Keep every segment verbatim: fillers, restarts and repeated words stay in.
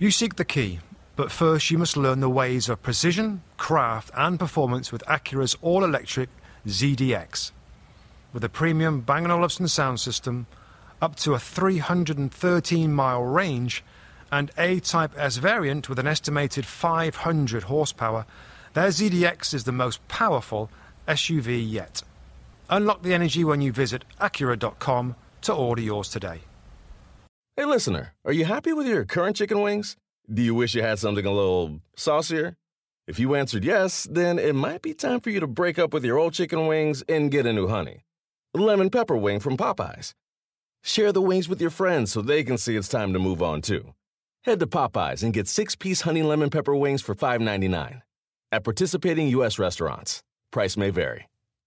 You seek the key, but first you must learn the ways of precision, craft and performance with Acura's all-electric Z D X. With a premium Bang and Olufsen sound system, up to a three hundred thirteen mile range, and A-Type S variant with an estimated five hundred horsepower, their Z D X is the most powerful S U V yet. Unlock the energy when you visit Acura dot com to order yours today. Hey, listener, are you happy with your current chicken wings? Do you wish you had something a little saucier? If you answered yes, then it might be time for you to break up with your old chicken wings and get a new honey. Lemon pepper wing from Popeyes. Share the wings with your friends so they can see it's time to move on, too. Head to Popeyes and get six-piece honey lemon pepper wings for five ninety-nine. At participating U S restaurants. Price may vary.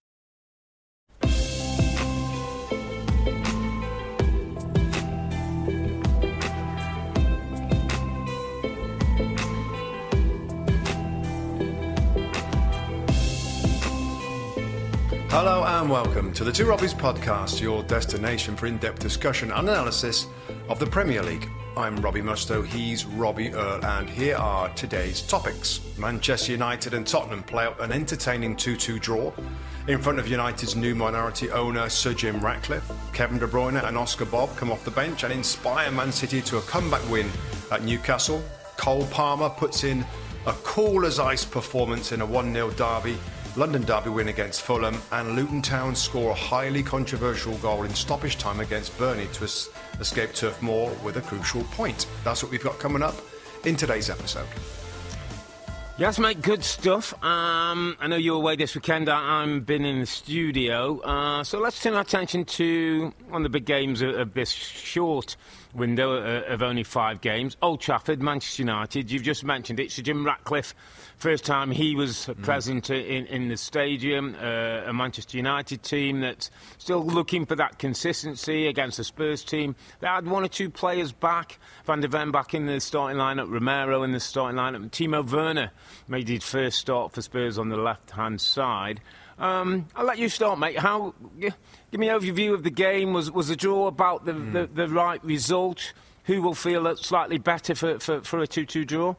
Hello and welcome to the Two Robbies podcast, your destination for in-depth discussion and analysis of the Premier League. I'm Robbie Mustoe, he's Robbie Earle, and here are today's topics. Manchester United and Tottenham play out an entertaining two two draw in front of United's new minority owner Sir Jim Ratcliffe. Kevin De Bruyne and Oscar Bob come off the bench and inspire Man City to a comeback win at Newcastle. Cole Palmer puts in a cool as ice performance in a one nil derby. London derby win against Fulham, and Luton Town score a highly controversial goal in stoppage time against Burnley to es- escape Turf Moor with a crucial point. That's what we've got coming up in today's episode. Yes, mate, good stuff. Um, I know you're away this weekend. I- I've been in the studio. Uh, so let's turn our attention to one of the big games of, of this short window uh, of only five games. Old Trafford, Manchester United. You've just mentioned it. Sir Jim Ratcliffe, first time he was mm. present in, in the stadium. Uh, a Manchester United team that's still looking for that consistency against the Spurs team. They had one or two players back. Van de Ven back in the starting lineup. Romero in the starting lineup. And Timo Werner made his first start for Spurs on the left-hand side. Um, I'll let you start, mate. How? Give me an overview of the game. Was was the draw about the, mm. the, the right result? Who will feel slightly better for, for, for a two two draw?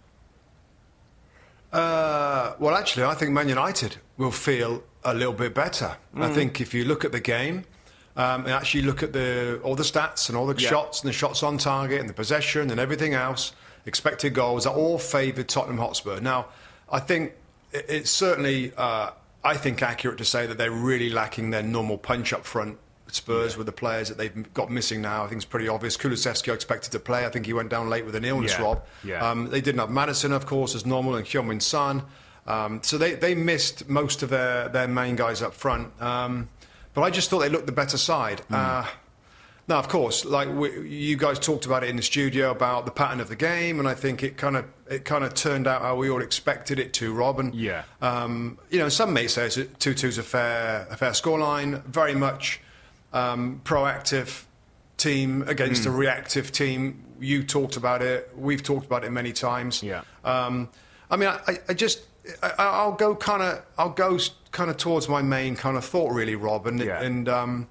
Uh, well, actually, I think Man United will feel a little bit better. Mm. I think if you look at the game, um, and actually look at the all the stats and all the yeah. shots and the shots on target and the possession and everything else, expected goals are all favoured Tottenham Hotspur. Now, I think it's certainly... Uh, I think accurate to say that they're really lacking their normal punch up front. Spurs yeah. with the players that they've got missing now. I think it's pretty obvious. Kulusevski expected to play. I think he went down late with an illness, yeah. Rob. Yeah. Um, they didn't have Maddison, of course, as normal, and Heung-min Son. Um, so they, they missed most of their, their main guys up front. Um, but I just thought they looked the better side. Mm. Uh, now, of course, like we, you guys talked about it in the studio about the pattern of the game, and I think it kind of it kind of turned out how we all expected it to, Rob. And yeah, um, you know, some may say two two's a fair a fair scoreline. Very much um, proactive team against mm. a reactive team. You talked about it. We've talked about it many times. Yeah. Um, I mean, I, I just I, I'll go kind of I'll go kind of towards my main kind of thought, really, Rob, and yeah. and. Um,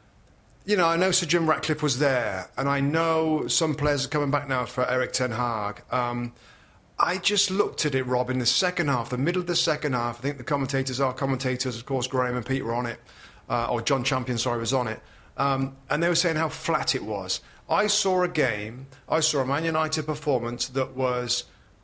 You know, I know Sir Jim Ratcliffe was there, and I know some players are coming back now for Eric Ten Hag. Um, I just looked at it, Rob, in the second half, the middle of the second half. I think the commentators, our commentators, of course, Graham and Pete were on it, uh, or John Champion, sorry, was on it, um, and they were saying how flat it was. I saw a game, I saw a Man United performance that was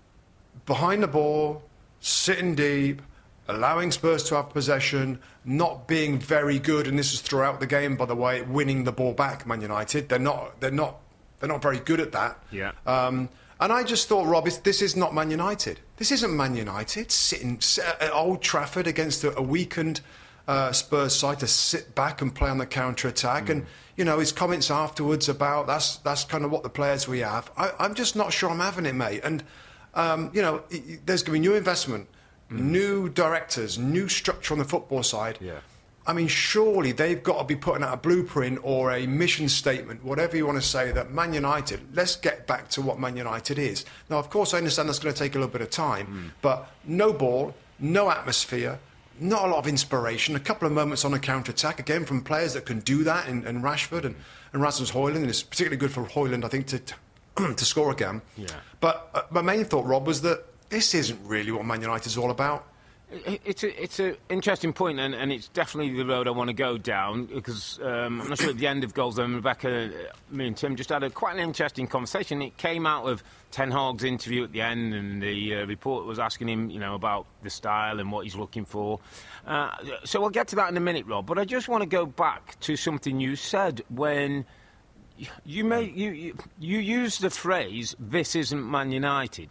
behind the ball, sitting deep, allowing Spurs to have possession, not being very good, and this is throughout the game, by the way, winning the ball back. Man United, they're not, they're not, they're not very good at that. Yeah. Um, and I just thought, Rob, this is not Man United. This isn't Man United sitting at Old Trafford against a, a weakened uh, Spurs side to sit back and play on the counter attack. Mm. And you know his comments afterwards about that's that's kind of what the players we have. I, I'm just not sure I'm having it, mate. And um, you know, there's going to be new investment. Mm. New directors, new structure on the football side. Yeah. I mean, surely they've got to be putting out a blueprint or a mission statement, whatever you want to say, that Man United, let's get back to what Man United is. Now, of course, I understand that's going to take a little bit of time, mm. but no ball, no atmosphere, not a lot of inspiration, a couple of moments on a counter-attack, again, from players that can do that, in, in Rashford and, and Rasmus Højlund. And it's particularly good for Højlund, I think, to, to score again. Yeah. But uh, my main thought, Rob, was that this isn't really what Man United's all about. It's a, it's an interesting point, and, and it's definitely the road I want to go down, because um, I'm not sure at the end of Goals Zone, Rebecca, me and Tim just had a, quite an interesting conversation. It came out of Ten Hag's interview at the end, and the uh, reporter was asking him, you know, about the style and what he's looking for. Uh, so we'll get to that in a minute, Rob, but I just want to go back to something you said when you made, you, you, you used the phrase, "This isn't Man United."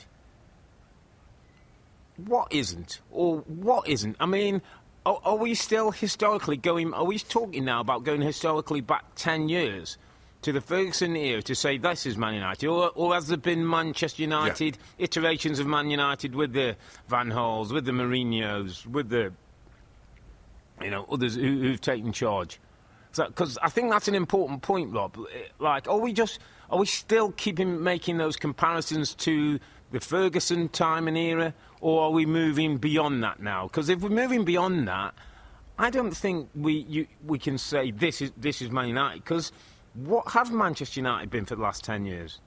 What isn't? Or what isn't? I mean, are, are we still historically going... Are we talking now about going historically back ten years to the Ferguson era to say this is Man United? Or, or has there been Manchester United, yeah. iterations of Man United with the Van Gaals, with the Mourinhos, with the, you know, others who, who've taken charge? Because I think that's an important point, Rob. Like, are we just... Are we still keeping making those comparisons to the Ferguson time and era, or are we moving beyond that now? Because if we're moving beyond that, I don't think we you, we can say this is this is Man United. Because what have Manchester United been for the last ten years?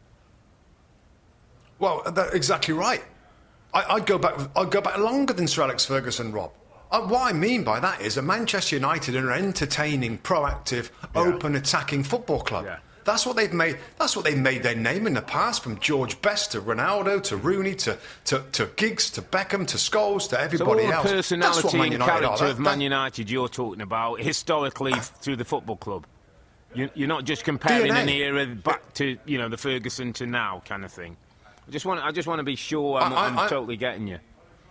Well, that's exactly right. I, I'd go back. I'd go back longer than Sir Alex Ferguson, Rob. Uh, what I mean by that is that Manchester United are an entertaining, proactive, yeah. open, attacking football club. Yeah. That's what they've made. That's what they've made their name in the past. From George Best to Ronaldo to Rooney to to, to Giggs to Beckham to Scholes to everybody so all else. The personality and character are. of Man United you're talking about historically uh, through the football club. You, you're not just comparing D N A. An era back to you know the Ferguson to now kind of thing. I just want I just want to be sure I'm, I, I, I'm I, totally getting you.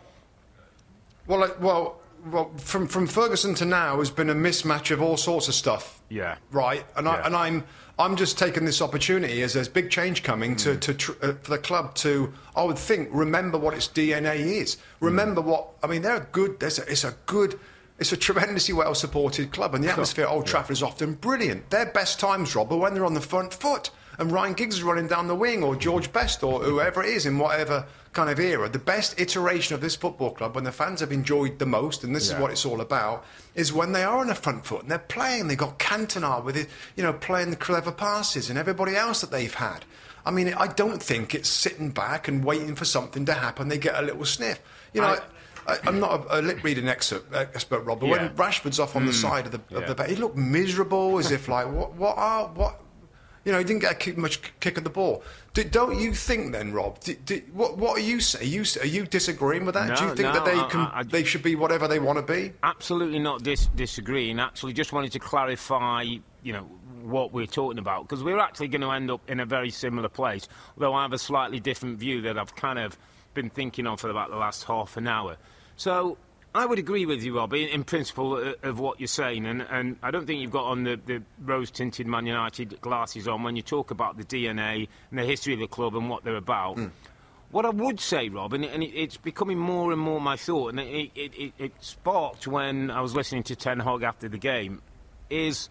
Well, like, well. Well, from from Ferguson to now has been a mismatch of all sorts of stuff. Yeah. Right. And yeah. I and I'm I'm just taking this opportunity as there's big change coming mm. to to tr- uh, for the club to I would think remember what its D N A is. Remember mm. what I mean. They're a good. There's a, it's a good. It's a tremendously well supported club, and the atmosphere at Old Trafford is yeah. often brilliant. Their best times, Rob, are when they're on the front foot and Ryan Giggs is running down the wing, or George Best, or whoever it is in whatever kind of era. The best iteration of this football club, when the fans have enjoyed the most, and this yeah. is what it's all about, is when they are on the front foot and they're playing. They've got Cantona with it, you know, playing the clever passes, and everybody else that they've had. I mean, I don't think it's sitting back and waiting for something to happen. They get a little sniff. You know, I, I, I'm not a, a lip reading expert, expert Rob, but yeah. when Rashford's off on mm. the side of the, yeah. of the back, he looked miserable, as if like, what, what are, what... You know, he didn't get a kick, much kick at the ball. Do, don't you think then, Rob? Do, do, what, what are you saying? Are you, are you disagreeing with that? No, do you think no, that they can, I, I, they should be whatever they want to be? Absolutely not dis- disagreeing. Actually, just wanted to clarify, you know, what we're talking about, because we're actually going to end up in a very similar place. Although I have a slightly different view that I've kind of been thinking on for about the last half an hour. So I would agree with you, Robbie, in, in principle uh, of what you're saying, and, and I don't think you've got on the, the rose-tinted Man United glasses on when you talk about the D N A and the history of the club and what they're about. Mm. What I would say, Rob, and, and it, it's becoming more and more my thought, and it, it, it, it sparked when I was listening to Ten Hag after the game, is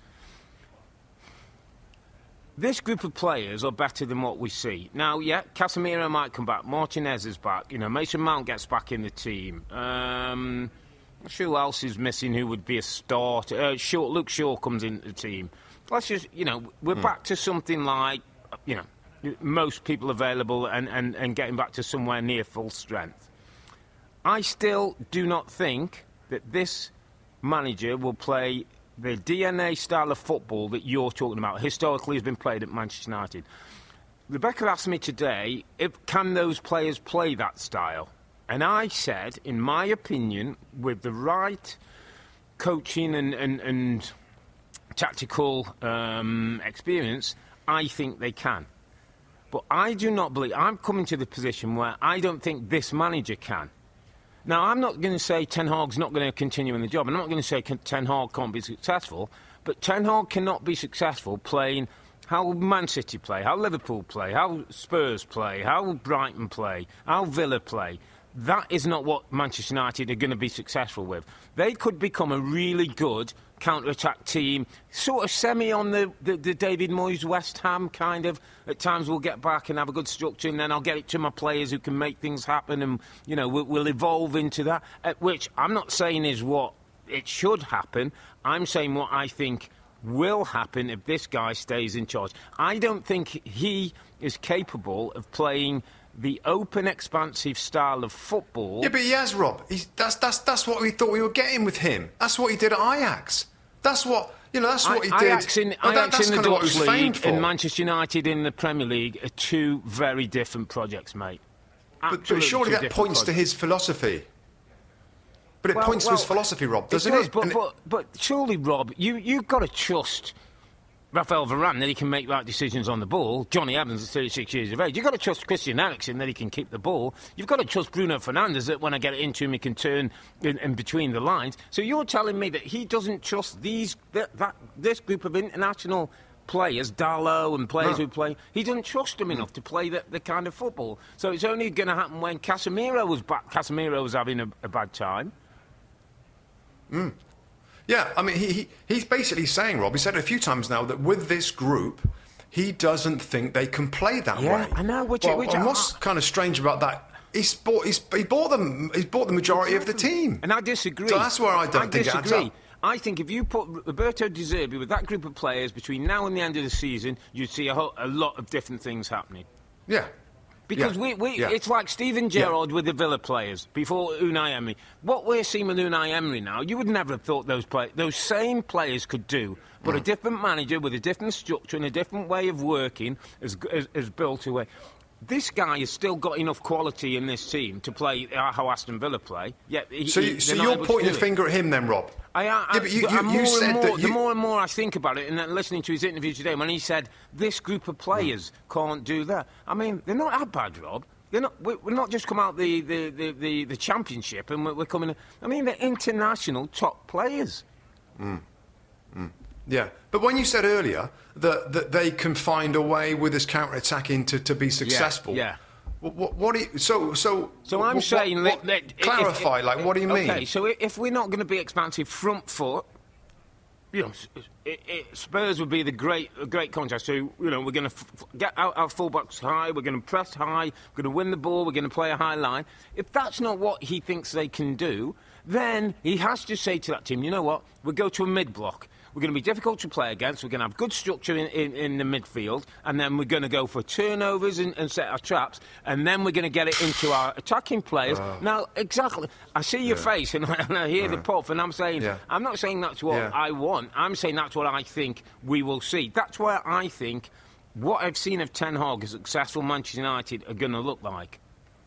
this group of players are better than what we see. Now, yeah, Casemiro might come back. Martinez is back. You know, Mason Mount gets back in the team. Um, I'm not sure who else is missing who would be a start. Uh, Shaw, Luke Shaw comes into the team. Let's just, you know, we're mm. back to something like, you know, most people available and, and, and getting back to somewhere near full strength. I still do not think that this manager will play the D N A style of football that you're talking about historically has been played at Manchester United. Rebecca asked me today, if, can those players play that style? And I said, in my opinion, with the right coaching and, and, and tactical um, experience, I think they can. But I do not believe... I'm coming to the position where I don't think this manager can. Now, I'm not going to say Ten Hag's not going to continue in the job. I'm not going to say Ten Hag can't be successful. But Ten Hag cannot be successful playing how Man City play, how Liverpool play, how Spurs play, how Brighton play, how Villa play. That is not what Manchester United are going to be successful with. They could become a really good counter-attack team, sort of semi on the, the, the David Moyes West Ham kind of. At times we'll get back and have a good structure, and then I'll get it to my players who can make things happen, and, you know, we'll, we'll evolve into that, at which I'm not saying is what it should happen. I'm saying what I think will happen if this guy stays in charge. I don't think he is capable of playing the open, expansive style of football. Yeah, but he has, Rob. He's, that's, that's, that's what we thought we were getting with him. That's what he did at Ajax. That's what, you know, that's what he did. Ajax in, well, that, Ajax in the Dutch League for. and Manchester United in the Premier League are two very different projects, mate. But, but surely that points projects. to his philosophy. But it well, points well, to his philosophy, Rob, doesn't it? Does, it? But, but, but surely, Rob, you, you've got to trust Rafael Varane that he can make right decisions on the ball. Johnny Evans is thirty-six years of age. You've got to trust Christian Eriksen that he can keep the ball. You've got to trust Bruno Fernandes that when I get it into him, he can turn in, in between the lines. So you're telling me that he doesn't trust these that, that this group of international players, Dalot and players no. who play, he doesn't trust them enough to play the, the kind of football. So it's only going to happen when Casemiro was back. Casemiro was having a, a bad time. Mm. Yeah, I mean, he, he he's basically saying, Rob, he said it a few times now, that with this group, he doesn't think they can play that yeah, way. I know. Which, well, which and I, what's kind of strange about that? He's bought, he's, he bought them. He's bought the majority of the team, and I disagree. So that's where I don't I think disagree. it adds up. I think if you put Roberto De Zerbi with that group of players between now and the end of the season, you'd see a, whole, a lot of different things happening. Yeah. Because yeah. we, we yeah. it's like Steven Gerrard yeah. with the Villa players before Unai Emery. What we're seeing with Unai Emery now, you would never have thought those play, those same players could do, but mm. a different manager with a different structure and a different way of working has, has, has built away. This guy has still got enough quality in this team to play how Aston Villa play. Yet he, so, he, so you're pointing a finger at him then, Rob? I, I, yeah, but you, you, you said more, that you... The more and more I think about it, and then listening to his interview today, when he said, this group of players mm. can't do that. I mean, they're not that bad, Rob. They're not, we're not just come out the, the, the, the, the championship and we're, we're coming... I mean, they're international top players. Mm. Mm. Yeah, but when you said earlier that, that they can find a way with this counter-attacking to, to be successful... Yeah, yeah. What, what do you, so so so I'm what, saying what, that, that clarify if, like what do you mean? Okay, so if we're not going to be expansive front foot, you know, it, it, Spurs would be the great great contrast. So you know, we're going to f- get our, our fullbacks high, we're going to press high, we're going to win the ball, we're going to play a high line. If that's not what he thinks they can do, then he has to say to that team, you know what, we'll go to a mid block. We're going to be difficult to play against. We're going to have good structure in, in, in the midfield. And then we're going to go for turnovers and, and set our traps. And then we're going to get it into our attacking players. Uh, now, exactly. I see your yeah. face and I, and I hear uh, the puff. And I'm saying, yeah. I'm not saying that's what yeah. I want. I'm saying that's what I think we will see. That's where I think what I've seen of Ten Hag as successful Manchester United are going to look like.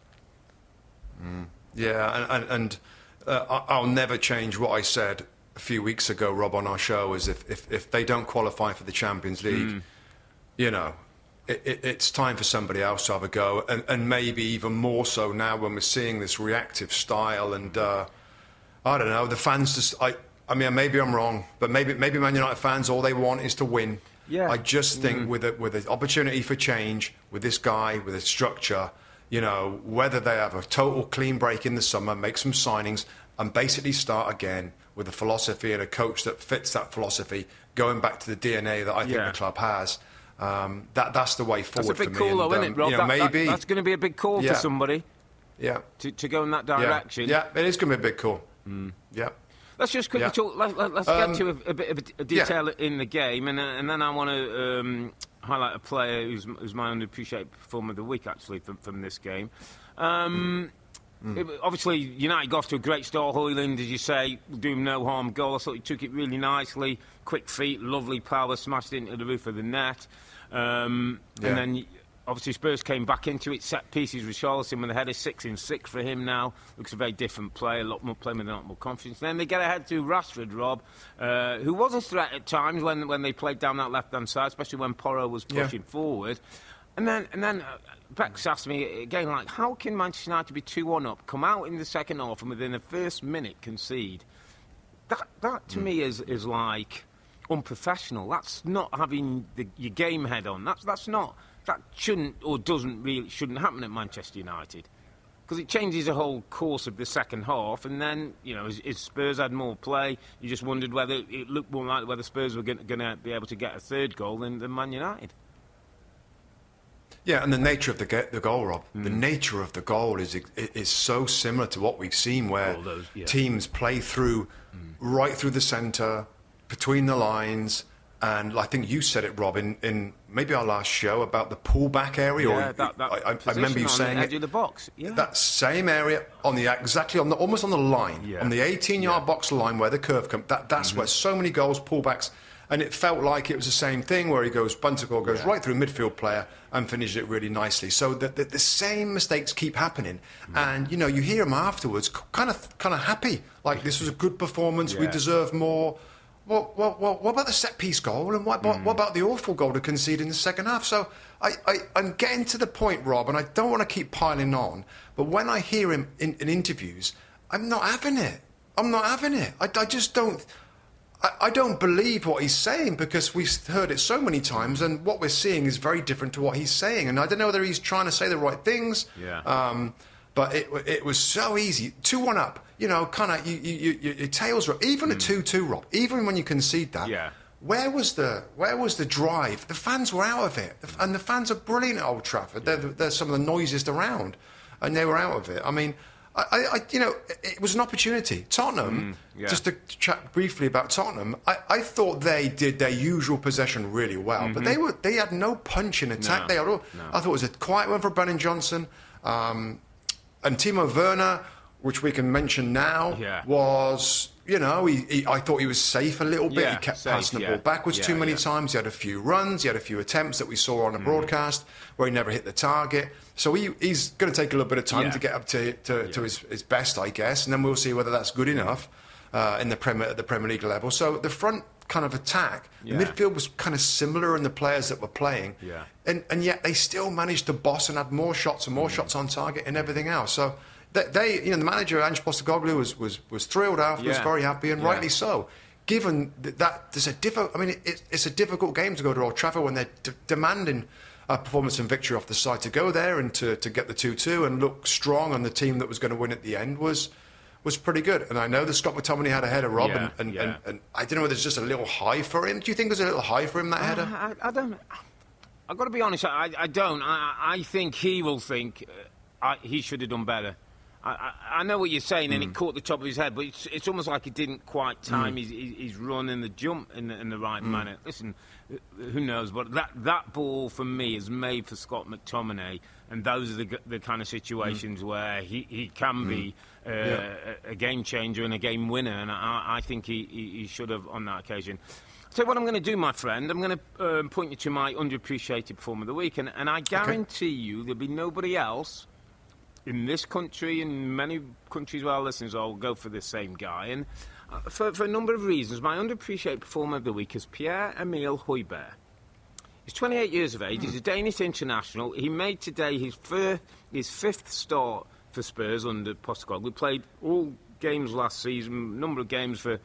Mm. Yeah, and, and, and uh, I'll never change what I said a few weeks ago, Rob, on our show, is if, if, if they don't qualify for the Champions League, mm. you know, it, it, it's time for somebody else to have a go, and, and maybe even more so now when we're seeing this reactive style, and uh, I don't know, the fans just, I, I mean, maybe I'm wrong, but maybe maybe Man United fans, all they want is to win. Yeah. I just think mm. with a, with an opportunity for change, with this guy, with a structure, you know, whether they have a total clean break in the summer, make some signings, and basically start again with a philosophy and a coach that fits that philosophy, going back to the D N A that I think yeah. the club has. Um, that that's the way forward for me. That's a big for me. call, and, though, um, isn't it, Rob? You know, that, maybe that, that's going to be a big call yeah. for somebody. Yeah. To, to go in that direction. Yeah, yeah it is going to be a big call. Mm. Yeah. Let's just quickly yeah. talk. Let, let, let's um, get to a, a bit of a detail yeah. in the game, and, uh, and then I want to um, highlight a player who's, who's my underappreciated performer of the week, actually, from, from this game. Um, mm. it, obviously, United got off to a great start. Højlund, as you say, do him no harm goal. I thought he took it really nicely. Quick feet, lovely power, smashed into the roof of the net. Um, yeah. And then... Obviously, Spurs came back into it, set pieces with Richarlison with a header, six in six for him now. Looks a very different player, a lot more playing with a lot more confidence. Then they get ahead to Rashford, Rob, uh, who was a threat at times when when they played down that left-hand side, especially when Porro was pushing yeah. forward. And then, and then uh, Bex asked me again, like, how can Manchester United be two one up, come out in the second half, and within the first minute concede? That, that to mm. me, is is like unprofessional. That's not having the, your game head on. That's that's not... That shouldn't or doesn't really shouldn't happen at Manchester United, because it changes the whole course of the second half. And then, you know, as, as Spurs had more play, you just wondered whether it looked more like whether Spurs were going to be able to get a third goal than, than Man United. Yeah, and the nature of the get, the goal, Rob. Mm. The nature of the goal is is so similar to what we've seen, where oh, those, yeah. teams play through, mm. right through the centre, between the lines. And I think you said it, Rob, in, in maybe our last show about the pullback area. Yeah, or, that, that I, I remember you on saying the edge it, of the box. Yeah. that same area on the exactly on the almost on the line, Yeah. on the eighteen-yard Yeah. box line where the curve comes. That that's Mm-hmm. where so many goals, pullbacks, and it felt like it was the same thing where he goes Bunticor goes Yeah. right through a midfield player and finishes it really nicely. So the, the, the same mistakes keep happening, Mm. and you know you hear him afterwards, kind of kind of happy, like this was a good performance. We Yeah. deserve more. Well, well, well, what about the set-piece goal, and what, what, Mm. what about the awful goal to concede in the second half? So I, I, I'm getting to the point, Rob, and I don't want to keep piling on, but when I hear him in, in interviews, I'm not having it. I'm not having it. I, I just don't... I, I don't believe what he's saying because we've heard it so many times, and what we're seeing is very different to what he's saying. And I don't know whether he's trying to say the right things. Yeah. Um, but it it was so easy. two one up, you know, kind of, you, you, you, your tails were, even a two two, Rob, even when you concede that, Yeah. where was the where was the drive? The fans were out of it. And the fans are brilliant at Old Trafford. They're, they're some of the noisiest around, and they were out of it. I mean, I, I you know, it was an opportunity. Tottenham, Mm, yeah. just to chat briefly about Tottenham, I, I thought they did their usual possession really well, but they were they had no punch in attack. No, They had all, no. I thought it was a quiet one for Brennan Johnson. Um, and Timo Werner, which we can mention now, Yeah. was, you know, he, he, I thought he was safe a little bit. Yeah, he kept safe, passing the yeah. ball backwards Yeah, too many yeah. times. He had a few runs. He had a few attempts that we saw on the broadcast where he never hit the target. So he, he's going to take a little bit of time Yeah. to get up to, to, to Yeah. his, his best, I guess. And then we'll see whether that's good enough uh, in the Premier, at the Premier League level. So the front kind of attack, Yeah. the midfield was kind of similar in the players that were playing. Yeah. And, and yet they still managed to boss and had more shots and more Mm. shots on target and everything else. So they, they you know, the manager, Ange Postecoglou, was, was, was thrilled after, was Yeah. very happy, and Yeah. rightly so. Given that, that there's a difficult, I mean, it, it's a difficult game to go to Old Trafford when they're d- demanding a performance and victory off the side. To go there and to, to get the two two and look strong on the team that was going to win at the end was was pretty good. And I know that Scott McTominay had a header, Rob, Yeah, and, and, yeah. and, and I don't know whether it's just a little high for him. Do you think there's a little high for him, that header? I, I don't. I've got to be honest. I, I don't. I, I think he will think uh, I, he should have done better. I, I, I know what you're saying, and it caught the top of his head, but it's, it's almost like he didn't quite time his, his, his run and the jump in the, in the right manner. Listen, who knows? But that, that ball for me is made for Scott McTominay, and those are the, the kind of situations where he, he can be uh, Yeah. a, a game changer and a game winner, and I, I think he, he, he should have on that occasion. So what I'm going to do, my friend, I'm going to um, point you to my underappreciated performer of the week, and, and I guarantee you there'll be nobody else in this country and many countries where our listeners all go for the same guy. And uh, for, for a number of reasons, my underappreciated performer of the week is Pierre-Emile Højbjerg. He's twenty-eight years of age. He's a Danish international. He made today his, fir- his fifth start for Spurs under Postecoglou. We played all games last season, number of games for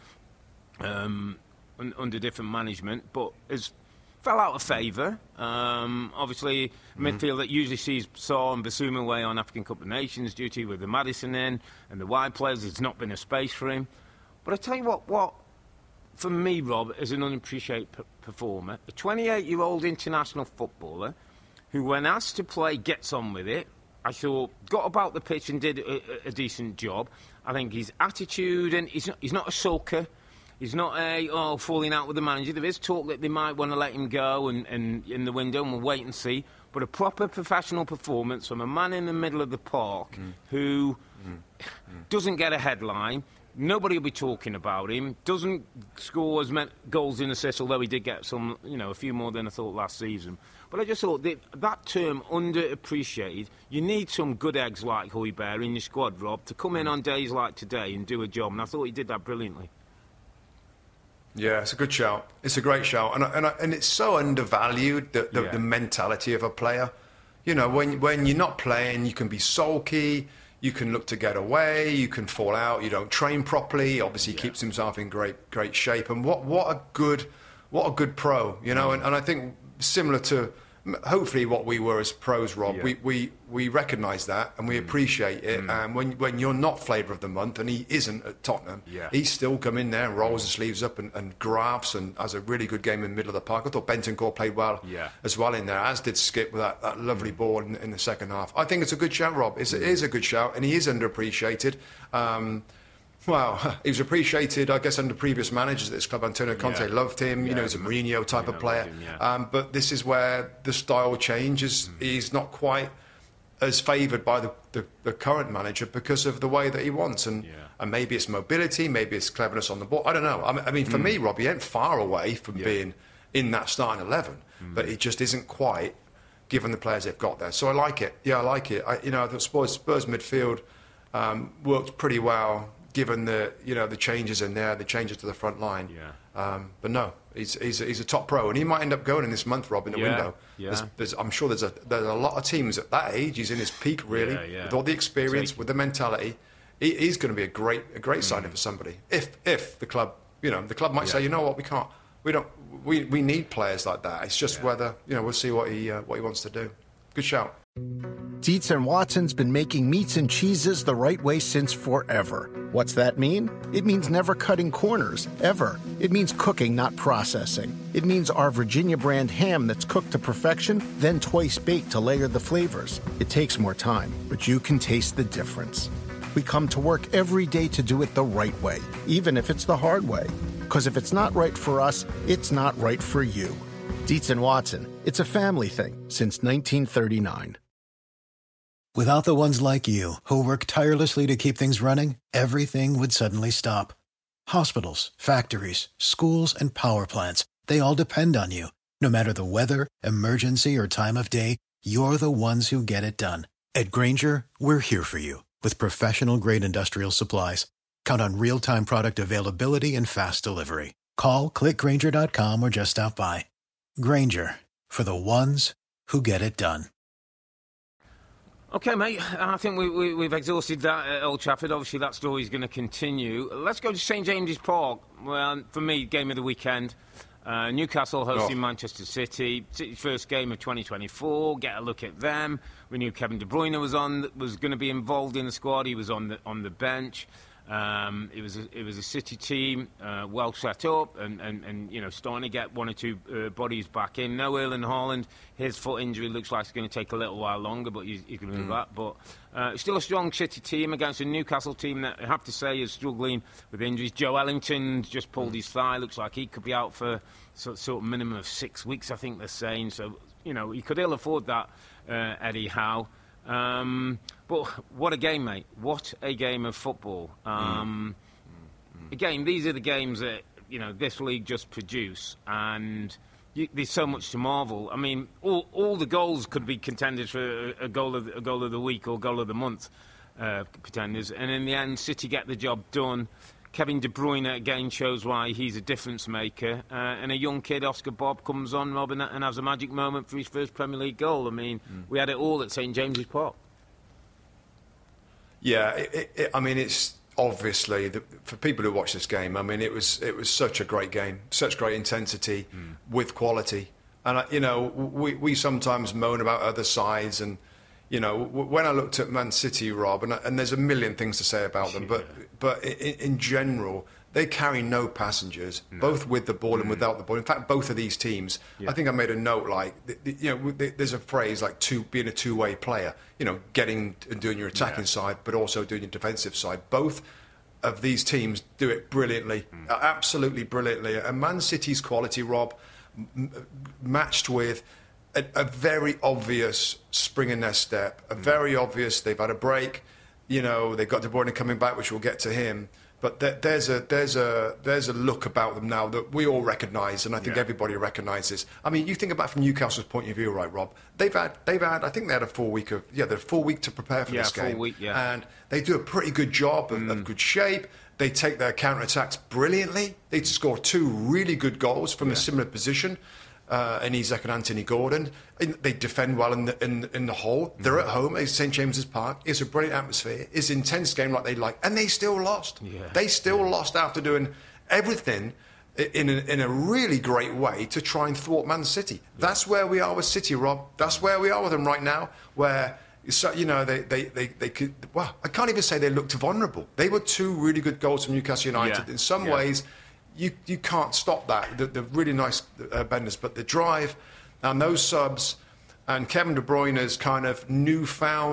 um, un- under different management, but has fell out of favour. Um, obviously, a midfield that usually sees Saw and Basuma away on African Cup of Nations duty with the Maddison in and the wide players. There's not been a space for him. But I tell you what, what for me, Rob, is an unappreciated p- performer, a twenty-eight-year-old international footballer who, when asked to play, gets on with it. I thought got about the pitch and did a, a, a decent job. I think his attitude, and he's not, he's not a sulker. He's not a, oh, falling out with the manager. There is talk that they might want to let him go and, and in the window, and we'll wait and see. But a proper professional performance from a man in the middle of the park mm. who mm. doesn't get a headline. Nobody will be talking about him. Doesn't score as many goals and assists, although he did get some, you know, a few more than I thought last season. But I just thought that, that term, underappreciated, you need some good eggs like Højbjerg in your squad, Rob, to come in on days like today and do a job. And I thought he did that brilliantly. Yeah, it's a good shout. It's a great shout, and and, and it's so undervalued, the the, Yeah. the mentality of a player. You know, when when you're not playing, you can be sulky, you can look to get away, you can fall out, you don't train properly. Obviously, he Yeah. keeps himself in great great shape, and what what a good what a good pro. You know, and, and I think similar to hopefully what we were as pros, Rob, Yeah. we, we, we recognise that and we appreciate it. And um, when when you're not flavour of the month, and he isn't at Tottenham, Yeah. he's still come in there and rolls his sleeves up and, and grafts and has a really good game in the middle of the park. I thought Bentancur played well Yeah. as well in there, as did Skip with that, that lovely ball in, in the second half. I think it's a good shout, Rob. It's, it is a good shout, and he is underappreciated. Um, Well, he was appreciated, I guess, under previous managers at this club. Antonio Conte yeah. loved him. Yeah, you know, he's a Mourinho type Mourinho of player. him, yeah. um, but this is where the style changes. Mm. He's not quite as favoured by the, the, the current manager because of the way that he wants. And, yeah. and maybe it's mobility, maybe it's cleverness on the ball. I don't know. I mean, I mean for mm. me, Rob, he ain't far away from yeah. being in that starting eleven. Mm. But he just isn't quite, given the players they've got there. So I like it. Yeah, I like it. I, you know, I thought Spurs, Spurs midfield um, worked pretty well, given the you know the changes in there, the changes to the front line. Yeah. Um, but no, he's, he's he's a top pro, and he might end up going in this month, Rob, in the yeah. window. Yeah. There's, there's, I'm sure there's a there's a lot of teams at that age. He's in his peak, really, yeah, yeah. with all the experience, Take. with the mentality. He, he's going to be a great a great mm. signing for somebody. If if the club, you know, the club might yeah. say, you know what, we can't, we don't, we we need players like that. It's just yeah. whether you know we'll see what he uh, what he wants to do. Good shout. Dietz and Watson's been making meats and cheeses the right way since forever. What's that mean? It means never cutting corners, ever. It means cooking, not processing. It means our Virginia brand ham that's cooked to perfection, then twice baked to layer the flavors. It takes more time, but you can taste the difference. We come to work every day to do it the right way, even if it's the hard way. Because if it's not right for us, it's not right for you. Dietz and Watson, it's a family thing since nineteen thirty-nine. Without the ones like you, who work tirelessly to keep things running, everything would suddenly stop. Hospitals, factories, schools, and power plants, they all depend on you. No matter the weather, emergency, or time of day, you're the ones who get it done. At Grainger, we're here for you with professional-grade industrial supplies. Count on real-time product availability and fast delivery. Call, click Grainger dot com, or just stop by. Grainger, for the ones who get it done. OK, mate, I think we, we, we've exhausted that at Old Trafford. Obviously, that story is going to continue. Let's go to St James's Park. Well, for me, game of the weekend. Uh, Newcastle hosting oh. Manchester City. City's first game of twenty twenty-four. Get a look at them. We knew Kevin De Bruyne was on, was going to be involved in the squad. He was on the on the bench. Um, it was a, it was a City team, uh, well set up, and, and, and you know starting to get one or two uh, bodies back in. No Erling Haaland, his foot injury looks like it's going to take a little while longer, but he's, he's going to be mm. back. But uh, still a strong City team against a Newcastle team that I have to say is struggling with injuries. Joe Ellington just pulled mm. his thigh. Looks like he could be out for sort, sort of minimum of six weeks. I think they're saying so. You know he could ill afford that. Uh, Eddie Howe. Um, but what a game, mate. What a game of football. Um, mm. Mm. Again, these are the games that, you know, this league just produce, and you, there's so much to marvel. I mean, all, all the goals could be contenders for a, a, goal of, a goal of the week or goal of the month, uh, pretenders. And in the end, City get the job done. Kevin De Bruyne again shows why he's a difference maker. Uh, and a young kid, Oscar Bob, comes on, Rob, and, and has a magic moment for his first Premier League goal. I mean, mm. we had it all at St James's Park. Yeah, it, it, I mean, it's obviously, the, for people who watch this game, I mean, it was it was such a great game, such great intensity mm. with quality. And, I, you know, we, we sometimes moan about other sides and, you know, when I looked at Man City, Rob, and, and there's a million things to say about them, but but in, in general, they carry no passengers, no. both with the ball and mm. without the ball. In fact, both of these teams, yeah. I think I made a note, like, you know, there's a phrase like two, being a two-way player, you know, getting and doing your attacking yeah. side, but also doing your defensive side. Both of these teams do it brilliantly, mm. absolutely brilliantly. And Man City's quality, Rob, m- matched with A, a very obvious spring in their step, a very obvious, they've had a break, you know, they've got De Bruyne coming back, which we'll get to him. But there, there's a there's a there's a look about them now that we all recognise, and I think yeah. everybody recognises. I mean, you think about it from Newcastle's point of view, right, Rob? They've had they've had I think they had a full week of yeah, they had a full week to prepare for yeah, this game, full week, yeah. and they do a pretty good job of, mm. of good shape. They take their counter attacks brilliantly. They score two really good goals from yeah. a similar position. Uh, and Isak and Anthony Gordon. In, they defend well in the in, in the hole. Mm-hmm. They're at home at St James's Park. It's a brilliant atmosphere. It's an intense game like they like, and they still lost. Yeah. They still yeah. lost after doing everything in a, in a really great way to try and thwart Man City. Yeah. That's where we are with City, Rob. That's where we are with them right now. Where so, you know they, they, they, they could. Well, I can't even say they looked vulnerable. They were two really good goals from Newcastle United. Yeah. In some yeah. ways. You you can't stop that. The, the really nice uh, benders, but the drive and those subs and Kevin De Bruyne's kind of newfound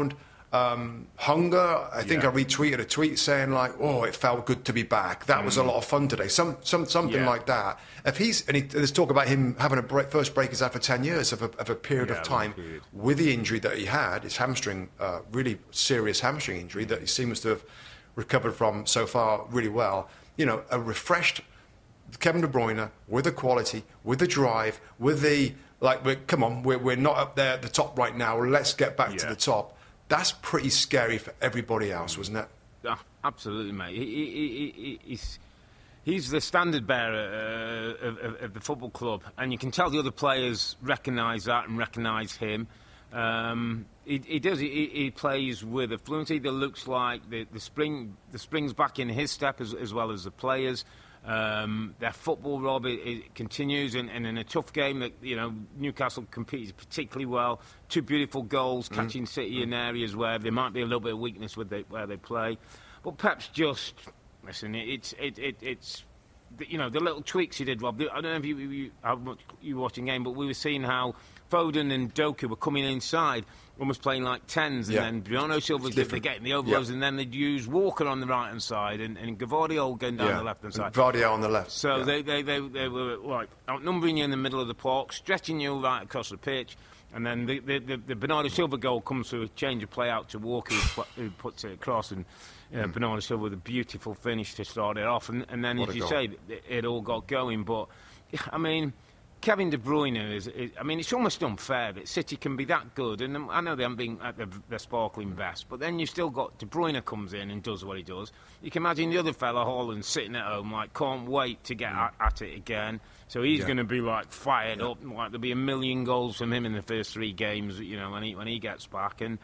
Um, hunger. I think yeah. I retweeted a tweet saying like, "Oh, it felt good to be back. That mm. was a lot of fun today." Some, some, something yeah. like that. If he's and he, there's talk about him having a break, first break he's had for ten years of a, of a period yeah, of time period. with the injury that he had, his hamstring, uh, really serious hamstring injury that he seems to have recovered from so far really well. You know, a refreshed Kevin De Bruyne with the quality, with the drive, with the like. We're, come on, we're we're not up there at the top right now. Let's get back yeah. to the top. That's pretty scary for everybody else, wasn't it? Yeah, absolutely, mate. He, he, he, he's, he's the standard bearer uh, of, of, of the football club, and you can tell the other players recognise that and recognise him. Um, he, he does. He, he plays with a fluency that looks like the, the spring. The spring's back in his step as, as well as the players. Um, their football, Rob, it, it continues, and, and in a tough game that you know Newcastle competed particularly well. Two beautiful goals, mm. catching City mm. in areas where there might be a little bit of weakness with they, where they play. But Pep's just listen. It, it's it, it, it's you know the little tweaks he did, Rob. I don't know if you you, how much you were watching the game, but we were seeing how Foden and Doku were coming inside, almost playing like tens, and yeah. then Bernardo Silva did they getting the overloads, yeah. and then they'd use Walker on the right hand side and, and Gvardiol going down yeah. the left hand side. Gvardiol on the left. So yeah. they, they, they, they were like outnumbering you in the middle of the park, stretching you right across the pitch, and then the, the, the, the Bernardo Silva goal comes through a change of play out to Walker, who, who puts it across, and uh, mm. Bernardo Silva with a beautiful finish to start it off, and, and then what as you goal. say, it, it all got going. But I mean, Kevin De Bruyne is, is, I mean, it's almost unfair that City can be that good, and I know they haven't been at the, the sparkling best, but then you've still got De Bruyne comes in and does what he does. You can imagine the other fella, Haaland, sitting at home, like, can't wait to get mm. at, at it again. So he's yeah. going to be, like, fired yeah. up, like, there'll be a million goals from him in the first three games, you know, when he, when he gets back. And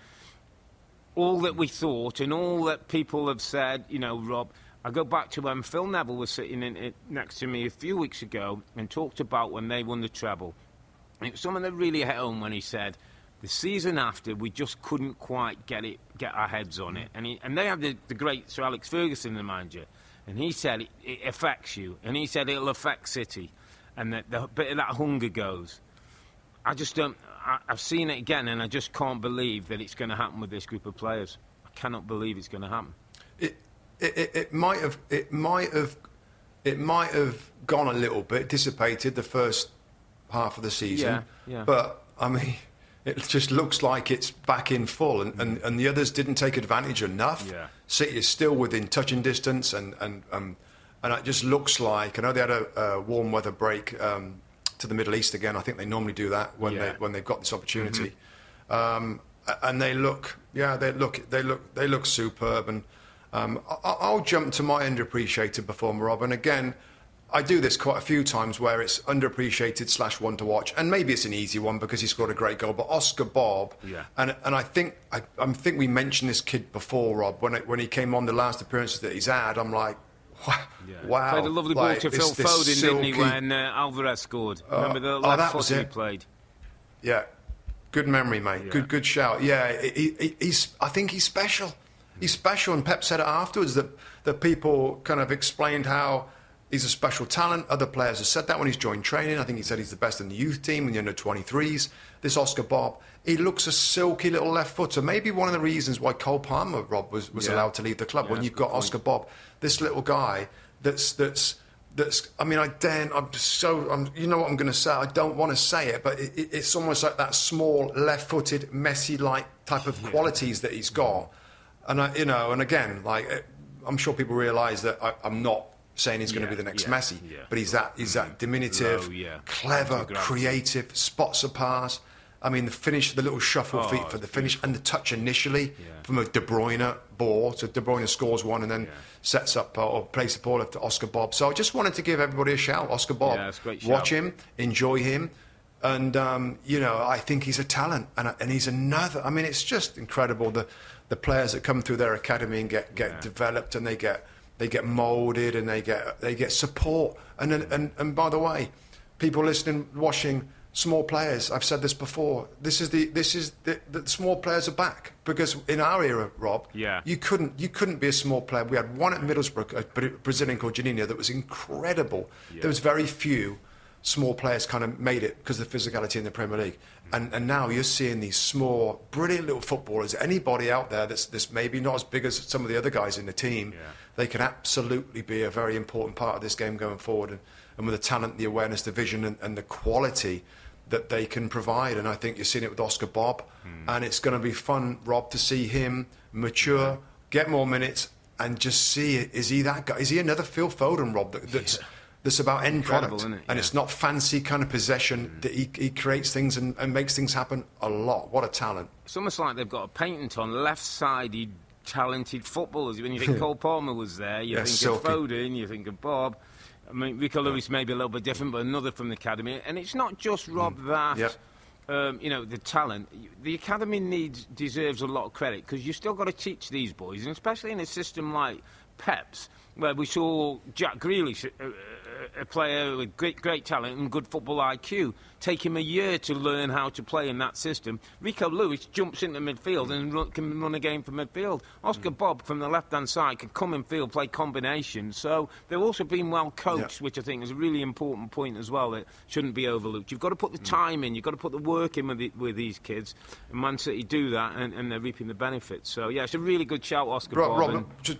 all that we thought, and all that people have said, you know, Rob, I go back to when Phil Neville was sitting in, in, next to me a few weeks ago and talked about when they won the treble. And it was something that really hit home when he said, the season after, we just couldn't quite get it, get our heads on it. And he, and they had the, the great Sir Alex Ferguson, the manager, and he said it, it affects you. And he said it'll affect City, and that the bit of that hunger goes. I just don't... I, I've seen it again, and I just can't believe that it's going to happen with this group of players. I cannot believe it's going to happen. It, It, it, it might have, it might have, it might have gone a little bit, dissipated the first half of the season. Yeah, yeah. But I mean, it just looks like it's back in full, and, and, and the others didn't take advantage enough. Yeah. City is still within touching distance, and and um, and it just looks like. I know they had a, a warm weather break um, to the Middle East again. I think they normally do that when yeah. they when they've got this opportunity, mm-hmm. um, and they look, yeah, they look, they look, they look superb. And Um, I'll jump to my underappreciated performer, Rob. And again, I do this quite a few times where it's underappreciated slash one to watch. And maybe it's an easy one because he scored a great goal. But Oscar Bob, yeah. and and I think I, I think we mentioned this kid before, Rob, when it, when he came on the last appearances that he's had. I'm like, wow. Yeah. wow. Played a lovely ball like, to this, Phil this Foden, silky... didn't he, when uh, Alvarez scored? Remember the uh, left oh, that foot was he it. played? Yeah. Good memory, mate. Yeah. Good good shout. Yeah, he, he, he's. I think he's special. He's special, and Pep said it afterwards that, that people kind of explained how he's a special talent. Other players have said that when he's joined training. I think he said he's the best in the youth team in the under twenty-threes. This Oscar Bob, he looks a silky little left footer. Maybe one of the reasons why Cole Palmer, Rob, was, was yeah. allowed to leave the club. Yeah, when you've got point. Oscar Bob, this little guy that's that's that's. I mean, I dare. I'm so. I'm, you know what I'm going to say. I don't want to say it, but it, it, it's almost like that small, left-footed, Messi-like type of yeah. qualities that he's got. And, I, you know, and again, like, I'm sure people realise that I, I'm not saying he's going yeah, to be the next yeah, Messi, yeah. but he's that, he's that diminutive, Low, yeah. clever, creative, spots a pass. I mean, the finish, the little shuffle oh, feet for the finish, beautiful. And the touch initially yeah. from a De Bruyne ball. So De Bruyne scores one and then yeah. sets up uh, or plays the ball up to Oscar Bob. So I just wanted to give everybody a shout. Oscar Bob, yeah, that's a great watch shout. him, enjoy him. And, um, you know, I think he's a talent. And, and he's another... I mean, it's just incredible, the, the players that come through their academy and get, get yeah. developed, and they get they get moulded, and they get they get support. And, and, and, and by the way, people listening, watching, small players, I've said this before, this is the this is the, the small players are back. Because in our era, Rob, yeah. you couldn't you couldn't be a small player. We had one at Middlesbrough, a Brazilian called Juninho, that was incredible. Yeah. There was very few small players kind of made it because of the physicality in the Premier League. And, and now you're seeing these small, brilliant little footballers. Anybody out there that's, that's maybe not as big as some of the other guys in the team, yeah. they can absolutely be a very important part of this game going forward. And, and with the talent, the awareness, the vision, and, and the quality that they can provide. And I think you're seeing it with Oscar Bob. Mm. And it's going to be fun, Rob, to see him mature, get more minutes, and just see, is he that guy? Is he another Phil Foden, Rob, that, that's... Yeah. That's about end Incredible, product, isn't it? Yeah. And it's not fancy kind of possession. Mm. That he, he creates things and, and makes things happen a lot. What a talent! It's almost like they've got a patent on left-sided talented footballers. When you think Cole Palmer was there, you yeah, think silky. of Foden, you think of Bob. I mean, Rico yeah. Lewis may be a little bit different, but another from the academy. And it's not just Rob mm. that. Yeah. Um, you know, the talent. The academy needs deserves a lot of credit because you still got to teach these boys, and especially in a system like Pep's, where we saw Jack Grealish, a, a player with great, great talent and good football I Q, take him a year to learn how to play in that system. Rico Lewis jumps into midfield and run, can run a game from midfield. Oscar mm. Bob from the left-hand side can come in field, play combinations. So they've also been well coached, yeah. which I think is a really important point as well that shouldn't be overlooked. You've got to put the time in, you've got to put the work in with, the, with these kids. And Man City do that, and, and they're reaping the benefits. So, yeah, it's a really good shout, Oscar Rob, Bob. Rob, just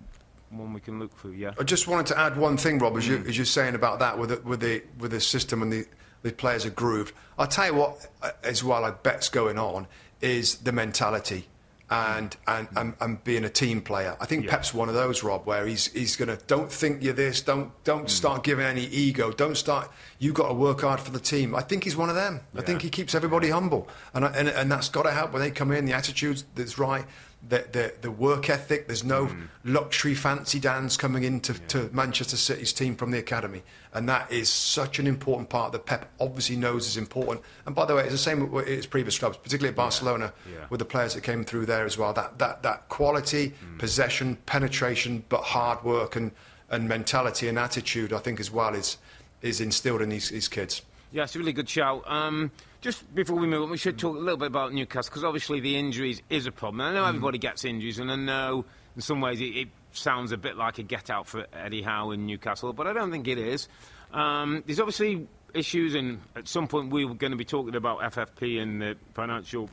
one we can look through, yeah. I just wanted to add one thing, Rob, as, mm. you, as you're saying about that with the, with the, with the system and the, the players are grooved. I'll tell you what, as well, I bet's going on, is the mentality and and, and, and being a team player. I think yeah. Pep's one of those, Rob, where he's he's going to, don't think you're this, don't don't mm. start giving any ego, don't start, you've got to work hard for the team. I think he's one of them. Yeah. I think he keeps everybody humble. And, and, and that's got to help when they come in, the attitude that's right. The, the the work ethic. There's no mm. luxury fancy dance coming into yeah. to Manchester City's team from the academy, and that is such an important part that Pep obviously knows is important. And by the way, it's the same with his previous clubs, particularly at Barcelona, yeah. Yeah. with the players that came through there as well. That that that quality, mm. possession, penetration, but hard work and, and mentality and attitude, I think as well is is instilled in these, these kids. Yeah, it's a really good shout. Um, just before we move on, we should talk a little bit about Newcastle, because obviously the injuries is a problem. I know mm. everybody gets injuries, and I know in some ways it, it sounds a bit like a get-out for Eddie Howe in Newcastle, but I don't think it is. Um, there's obviously issues, and at some point we were going to be talking about F F P and the financial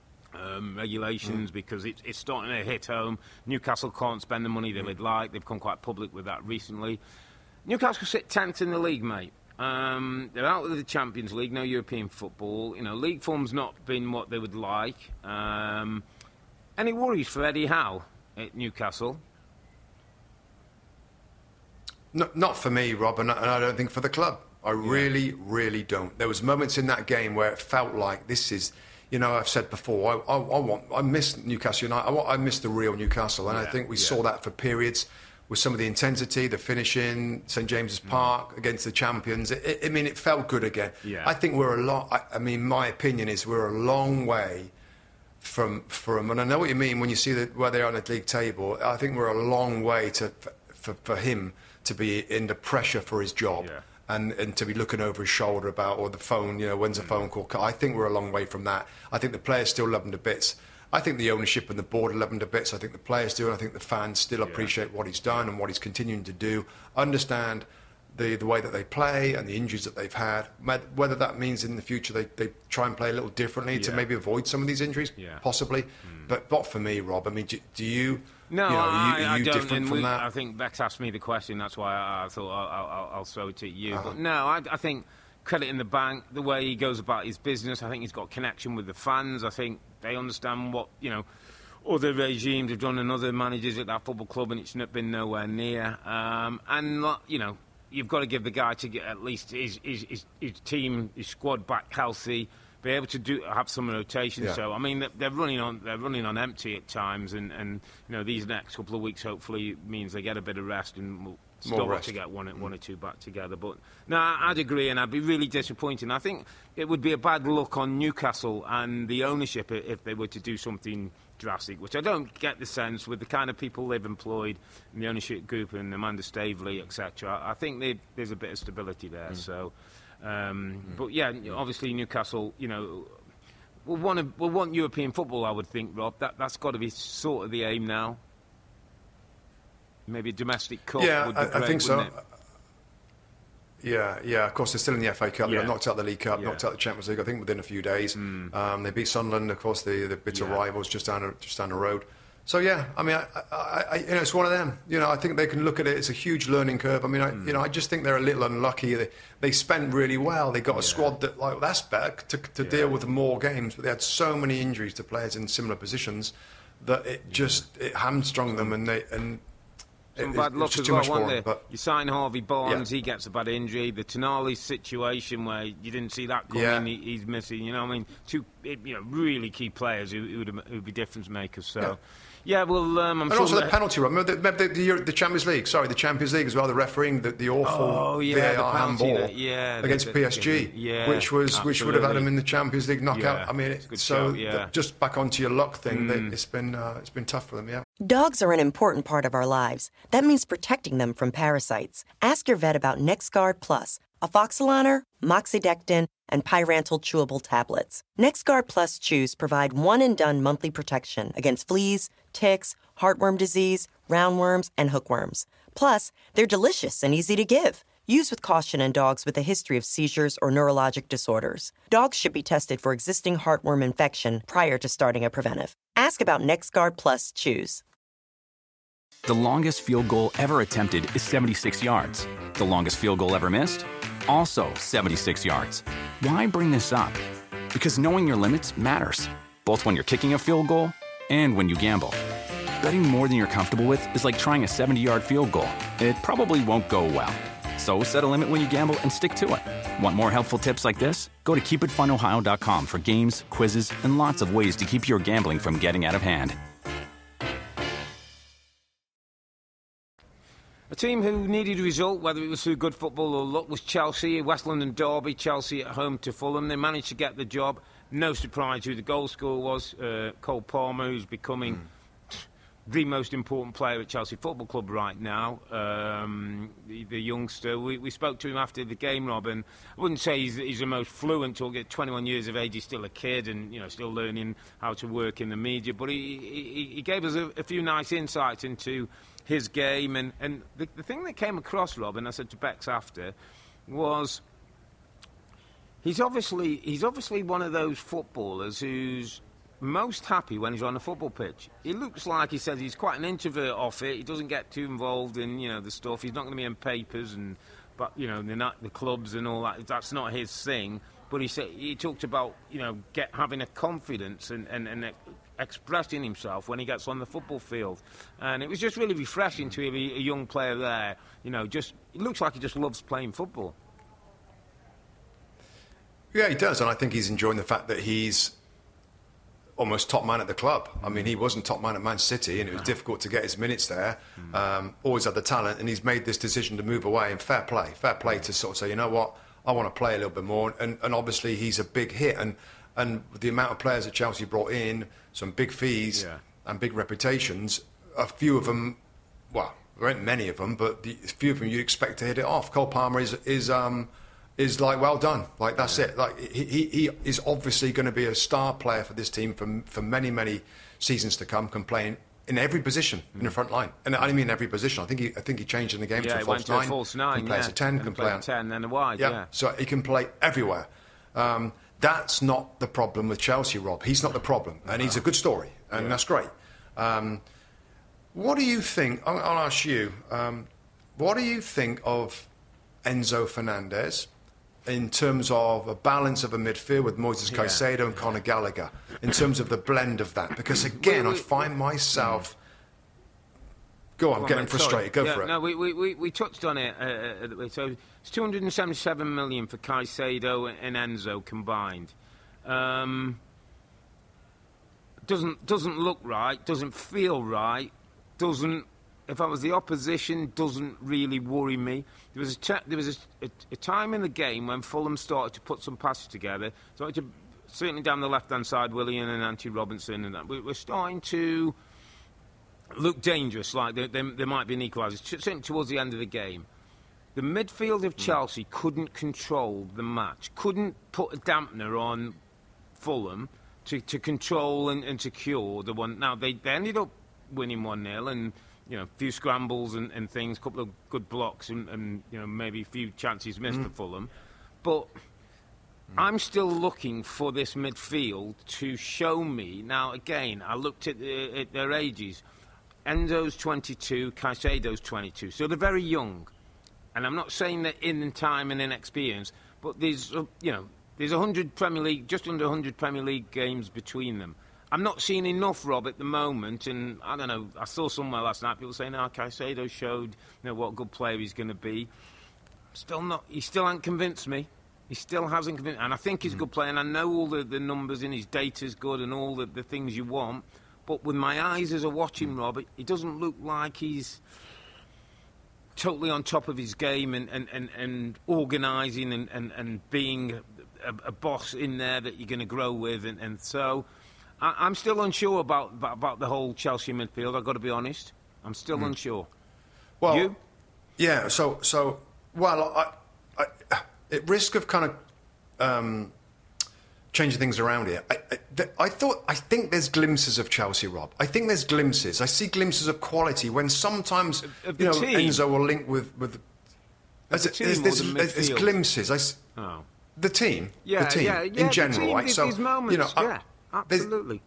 um, regulations, mm. because it, it's starting to hit home. Newcastle can't spend the money they mm. would like. They've come quite public with that recently. Newcastle sit tenth in the league, mate. Um, they're out of the Champions League, no European football. You know, league form's not been what they would like. Um, any worries for Eddie Howe at Newcastle? No, not for me, Rob, and I don't think for the club. I yeah. really, really don't. There was moments in that game where it felt like this is, you know, I've said before, I, I, I want, I miss Newcastle United. I, want, I miss the real Newcastle, and yeah, I think we yeah. saw that for periods. With some of the intensity, the finishing, St James's Park mm. against the champions. It, it, I mean, it felt good again. Yeah. I think we're a lot. I, I mean, my opinion is we're a long way from from. And I know what you mean when you see that where they are on the league table. I think we're a long way to for, for him to be in the pressure for his job yeah. and and to be looking over his shoulder about or the phone. You know, when's a mm. phone call? I think we're a long way from that. I think the players still love him to bits. I think the ownership and the board love him to bits. I think the players do, and I think the fans still appreciate yeah. what he's done and what he's continuing to do. Understand the the way that they play and the injuries that they've had. Whether that means in the future they, they try and play a little differently yeah. to maybe avoid some of these injuries, yeah. possibly. Mm. But not for me, Rob. I mean, do, do you... No, you know, I, are you, are you I don't. different and from we, that? I think Bex asked me the question. That's why I, I thought I'll, I'll, I'll throw it to you. Uh-huh. But no, I, I think credit in the bank, the way he goes about his business. I think he's got connection with the fans. I think they understand what, you know, other regimes have done and other managers at that football club, and it's not been nowhere near. Um, and, you know, you've got to give the guy to get at least his, his, his, his team, his squad back healthy, be able to do have some rotation. Yeah. So, I mean, they're running on they're running on empty at times, and, and you know, these next couple of weeks hopefully means they get a bit of rest and we'll still have to get one, mm. one or two back together. But, no, I'd agree, and I'd be really disappointed. I think it would be a bad look on Newcastle and the ownership if they were to do something drastic, which I don't get the sense with the kind of people they've employed in the ownership group and Amanda Staveley, et cetera. I think they, there's a bit of stability there. Mm. So, um, mm. but yeah, obviously Newcastle, you know, will want will want European football. I would think, Rob. That that's got to be sort of the aim now. Maybe a domestic cup. Yeah, would be I, great, I think so. It? Yeah, yeah. Of course, they're still in the F A Cup. Yeah. They got knocked out the League Cup, Yeah. knocked out the Champions League. I think within a few days. Mm. Um, they beat Sunderland, of course, the the bitter Yeah. rivals just down just down the road. So yeah, I mean, I, I, I, you know, it's one of them. You know, I think they can look at it. It's a huge learning curve. I mean, I, mm. you know, I just think they're a little unlucky. They, they spent really well. They got a Yeah. squad that, like, that's better to, to Yeah. deal with more games. But they had so many injuries to players in similar positions that it yeah. just it hamstrung them, and they and. Some It, bad it luck just as too well, much wasn't for there? them, but you sign Harvey Barnes, Yeah. he gets a bad injury. The Tonali situation where you didn't see that coming, Yeah. he, he's missing. You know, I mean, two you know really key players who who would who'd be difference makers. So. Yeah. Yeah, well, um, I'm and sure also the that- penalty run. Remember the, the, the, the Champions League. Sorry, the Champions League as well. The refereeing, the, the awful Oh, yeah, V A the R penalty handball that- yeah, against the- P S G, the- yeah, which was which would have had them absolutely. in the Champions League knockout. Yeah, I mean, it's a it, good so shout, yeah. th- just back onto your luck thing. Mm. They, it's been uh, it's been tough for them. Yeah. Dogs are an important part of our lives. That means protecting them from parasites. Ask your vet about NexGard Plus, Afoxolaner, Moxidectin, and Pyrantel chewable tablets. NexGard Plus chews provide one-and-done monthly protection against fleas, ticks, heartworm disease, roundworms, and hookworms. Plus, they're delicious and easy to give. Use with caution in dogs with a history of seizures or neurologic disorders. Dogs should be tested for existing heartworm infection prior to starting a preventive. Ask about NexGard Plus chews. The longest field goal ever attempted is seventy-six yards. The longest field goal ever missed? Also seventy-six yards. Why bring this up? Because knowing your limits matters, both when you're kicking a field goal and when you gamble. Betting more than you're comfortable with is like trying a seventy-yard field goal. It probably won't go well. So set a limit when you gamble and stick to it. Want more helpful tips like this? Go to keep it fun ohio dot com for games, quizzes, and lots of ways to keep your gambling from getting out of hand. A team who needed a result, whether it was through good football or luck, was Chelsea. West London derby, Chelsea at home to Fulham. They managed to get the job. No surprise who the goal scorer was. Uh, Cole Palmer, who's becoming mm. the most important player at Chelsea Football Club right now. Um, the, the youngster. We, we spoke to him after the game, Rob, and I wouldn't say he's, he's the most fluent. Talk at twenty-one years of age, he's still a kid and, you know, still learning how to work in the media. But he, he, he gave us a, a few nice insights into his game, and, and the, the thing that came across, Rob, and I said to Bex after, was he's obviously he's obviously one of those footballers who's most happy when he's on the football pitch. He looks like, he says, he's quite an introvert off it. He doesn't get too involved in, you know, the stuff. He's not going to be in papers and, but you know, the the clubs and all that. That's not his thing. But he said he talked about, you know, get having a confidence and and. and expressing himself when he gets on the football field, and it was just really refreshing to have a, a young player there. You know, just it looks like he just loves playing football. Yeah, he does, and I think he's enjoying the fact that he's almost top man at the club. I mean, he wasn't top man at Man City, and it was difficult to get his minutes there. Um, always had the talent, and he's made this decision to move away. And fair play, fair play to sort of say, you know what, I want to play a little bit more. And, and obviously, he's a big hit, and and the amount of players that Chelsea brought in, some big fees Yeah. and big reputations, a few of them, well, there aren't many of them, but the, a few of them you'd expect to hit it off. Cole Palmer is is um, is like, well done, like that's yeah. it. Like he, he he is obviously going to be a star player for this team for for many many seasons to come. Can play in, in every position mm. in the front line, and I mean every position. I think he I think he changed in the game yeah, to a false to nine. A false nine. Can play yeah. as a ten. And Can play play on ten and a wide. Yeah. yeah, so he can play everywhere. Um, That's not the problem with Chelsea, Rob. He's not the problem, and he's a good story, and yeah. that's great. Um, what do you think? I'll, I'll ask you. Um, what do you think of Enzo Fernandez in terms of a balance of a midfield with Moises Yeah. Caicedo and Conor Gallagher? In terms of the blend of that, because again, we, we, I find myself. Go on, Go on, getting mate, frustrated. sorry. Go yeah, for it. No, we, we, we, we touched on it. Uh, uh, so it's two hundred seventy-seven million for Caicedo and Enzo combined. Um, doesn't doesn't look right. Doesn't feel right. Doesn't. If I was the opposition, doesn't really worry me. There was a t- there was a, a, a time in the game when Fulham started to put some passes together. Started to, certainly down the left-hand side, Willian and Anthony Robinson, and that. We, we're starting to look dangerous, like there, there, there might be an equaliser, certainly towards the end of the game. The midfield of Chelsea couldn't control the match, couldn't put a dampener on Fulham to, to control and, and secure the one. Now, they, they ended up winning one nil, and you know, a few scrambles and, and things, a couple of good blocks, and, and you know, maybe a few chances missed mm. for Fulham. But mm. I'm still looking for this midfield to show me. Now, again, I looked at, the, at their ages. Enzo's twenty-two, Caicedo's twenty-two, so they're very young. And I'm not saying that in time and in experience, but there's, uh, you know, there's one hundred Premier League, just under one hundred Premier League games between them. I'm not seeing enough, Rob, at the moment, and I don't know, I saw somewhere last night people saying, oh, Caicedo showed, you know, what a good player he's going to be. Still not, he still hasn't convinced me. He still hasn't convinced, and I think he's mm. a good player, and I know all the, the numbers in his data's good and all the, the things you want, but with my eyes as I watch him, Rob, he doesn't look like he's totally on top of his game and, and, and, and organising and, and, and being a, a boss in there that you're going to grow with, and, and so I, I'm still unsure about, about about the whole Chelsea midfield. I've got to be honest. I'm still mm. unsure. Well, you? Yeah. So so well, I, I, at risk of kind of um, changing things around here, I, I, th- I thought I think there's glimpses of Chelsea, Rob. I think there's glimpses. I see glimpses of quality when sometimes of you know team. Enzo will link with with. As the it, there's, there's, the there's, there's glimpses. I, oh. The team, yeah, the team yeah, yeah, in general, the team, right? These, so these moments, you know, I, yeah, absolutely.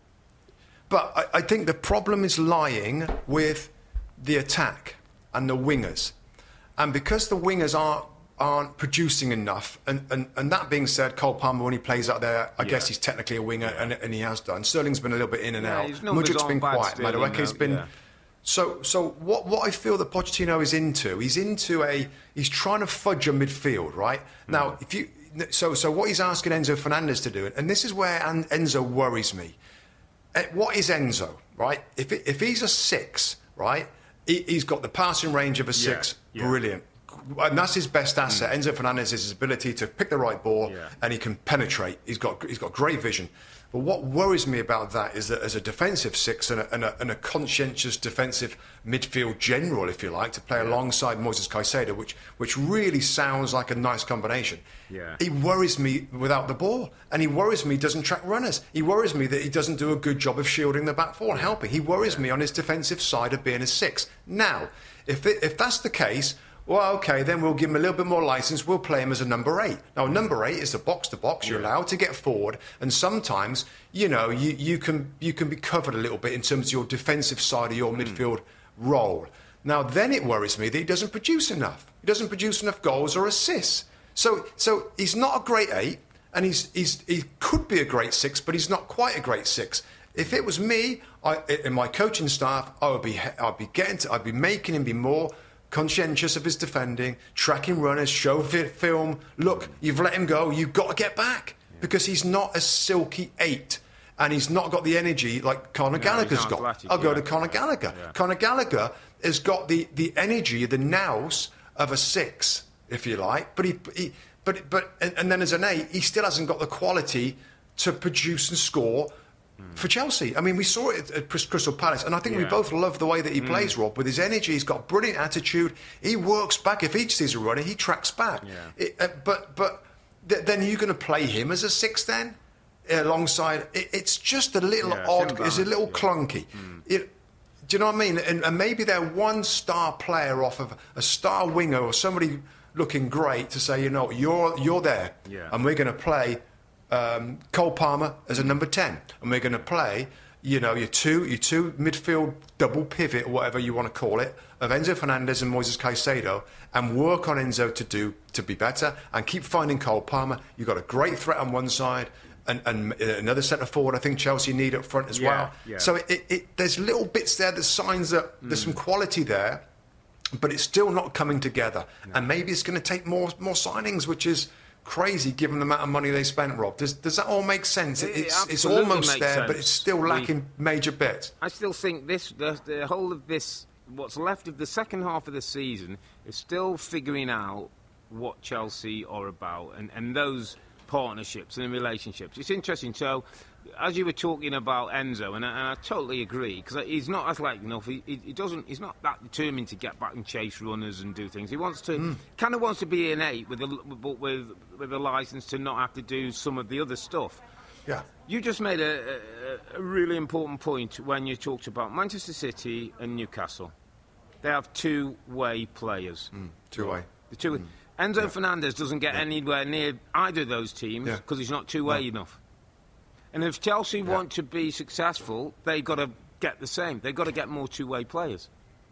But I, I think the problem is lying with the attack and the wingers, and because the wingers aren't aren't producing enough, and, and, and that being said, Cole Palmer, when he plays out there, I yeah. guess he's technically a winger, yeah. and, and he has done. Sterling's been a little bit in and yeah, out. Mudryk's been quiet. Madueke's been. Yeah. So, so what, what I feel that Pochettino is into, he's into a, he's trying to fudge a midfield, right? Mm. Now, if you, so, so what he's asking Enzo Fernandez to do, and this is where Enzo worries me. What is Enzo, right? If it, if he's a six, right, he, he's got the passing range of a six, yeah. Yeah. brilliant. And that's his best asset. Mm. Enzo Fernandez is his ability to pick the right ball, yeah. and he can penetrate. He's got he's got great vision. But what worries me about that is that as a defensive six and a, and a, and a conscientious defensive midfield general, if you like, to play yeah. alongside Moises Caicedo, which which really sounds like a nice combination. Yeah. He worries me without the ball, and he worries me he doesn't track runners. He worries me that he doesn't do a good job of shielding the back four and helping. He worries yeah. me on his defensive side of being a six. Now, if it, if that's the case, well, OK, then we'll give him a little bit more licence. We'll play him as a number eight. Now, number eight is a box-to-box. You're allowed to get forward. And sometimes, you know, you, you can you can be covered a little bit in terms of your defensive side of your mm. midfield role. Now, then it worries me that he doesn't produce enough. He doesn't produce enough goals or assists. So so he's not a great eight, and he's he's he could be a great six, but he's not quite a great six. If it was me, I, in my coaching staff, I would be I'd be getting to, I'd be making him be more conscientious of his defending, tracking runners, show film. Look, you've let him go. You've got to get back yeah. because he's not a silky eight, and he's not got the energy like Conor no, Gallagher's got. Athletic, I'll yeah. go to Conor Gallagher. Yeah. Conor Gallagher has got the, the energy, the nous of a six, if you like. But he, he but but and, and then as an eight, he still hasn't got the quality to produce and score. For Chelsea. I mean, we saw it at Crystal Palace, and I think yeah. we both love the way that he mm. plays, Rob, with his energy. He's got brilliant attitude. He works back. If he sees a runner, he tracks back. Yeah. It, uh, but but th- then you're going to play him as a six then? Alongside... It, it's just a little yeah, odd. It's a little yeah. clunky. Mm. It, do you know what I mean? And, and maybe they're one star player off of a star winger or somebody looking great to say, you know, you're, you're there, yeah. and we're going to play... Um, Cole Palmer as a number ten, and we're going to play, you know, your two, your two midfield double pivot, or whatever you want to call it, of Enzo Fernandez and Moises Caicedo, and work on Enzo to do to be better, and keep finding Cole Palmer. You've got a great threat on one side, and, and another centre forward. I think Chelsea need up front as yeah, well. Yeah. So it, it, it, there's little bits there that signs that mm. there's some quality there, but it's still not coming together. No. And maybe it's going to take more more signings, which is crazy given the amount of money they spent, Rob. Does does that all make sense? It, it's it it's almost there, sense. But it's still lacking we, major bits. I still think this the, the whole of this, what's left of the second half of the season, is still figuring out what Chelsea are about, and, and those partnerships and relationships. It's interesting. So, as you were talking about Enzo, and I, and I totally agree, because he's not athletic enough. He, he, he doesn't. He's not that determined to get back and chase runners and do things. He wants to, mm. kind of wants to be an eight with a but with with a license to not have to do some of the other stuff. Yeah. You just made a, a, a really important point when you talked about Manchester City and Newcastle. they have two-way players. Mm, two-way. The two. Mm. Enzo yeah. Fernandez doesn't get yeah. anywhere near either of those teams because yeah. he's not two-way no. enough. And if Chelsea yeah. want to be successful, they've got to get the same. They've got to get more two-way players.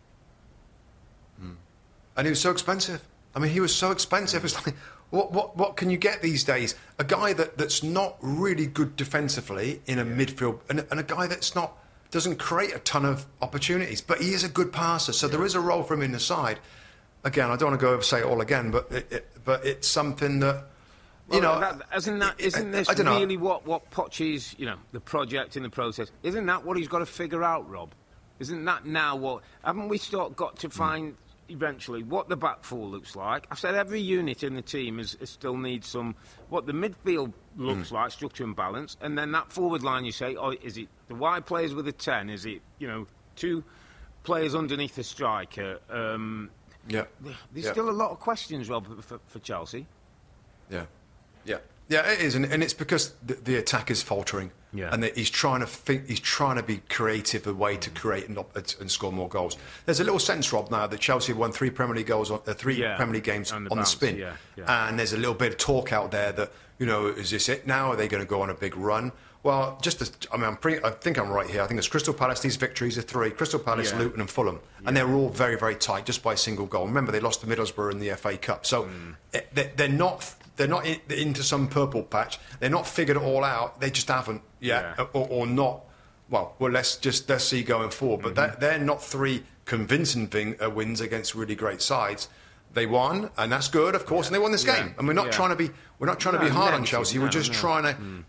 Mm. And he was so expensive. I mean, he was so expensive. It's like, what, what, what can you get these days? A guy that, that's not really good defensively in a yeah. midfield, and, and a guy that's not doesn't create a ton of opportunities, but he is a good passer. So yeah. there is a role for him in the side. Again, I don't want to go over say it all again, but it, it, but it's something that you well, know. That, isn't that isn't this really know. what what Poch's, you know, the project in the process? Isn't that what he's got to figure out, Rob? Isn't that now what? Haven't we start got to find? Mm. Eventually, what the back four looks like. I've said every unit in the team is, is still needs some. What the midfield looks mm. like, structure and balance, and then that forward line. You say, oh, is it the wide players with a ten? Is it you know two players underneath the striker? Um, yeah, there's yeah. still a lot of questions, Rob, for, for Chelsea. Yeah, yeah, yeah. It is, and, and it's because the, the attack is faltering. Yeah. And he's trying to think, he's trying to be creative, a way to create and, and score more goals. There's a little sense, Rob, now that Chelsea have won three Premier League goals, uh, three yeah. Premier League games on the, on bounce, the spin, yeah, yeah. and there's a little bit of talk out there that you know, is this it now? Are they going to go on a big run? Well, just as, I mean, I'm pretty, I think I'm right here. I think it's Crystal Palace. These victories are three: Crystal Palace, yeah. Luton, and Fulham, yeah. and they were all very, very tight, just by a single goal. Remember, they lost to Middlesbrough in the F A Cup, so mm. they, they're not. They're not in, into some purple patch. They're not figured it all out. They just haven't yet, yeah. or, or not. Well, well, let's just let's see going forward. But mm-hmm. they're, they're not three convincing thing, uh, wins against really great sides. They won, and that's good, of course, yeah. and they won this yeah. game. And we're not yeah. trying to be we're not trying no, to be hard on Chelsea. No, we're just no. trying to, mm.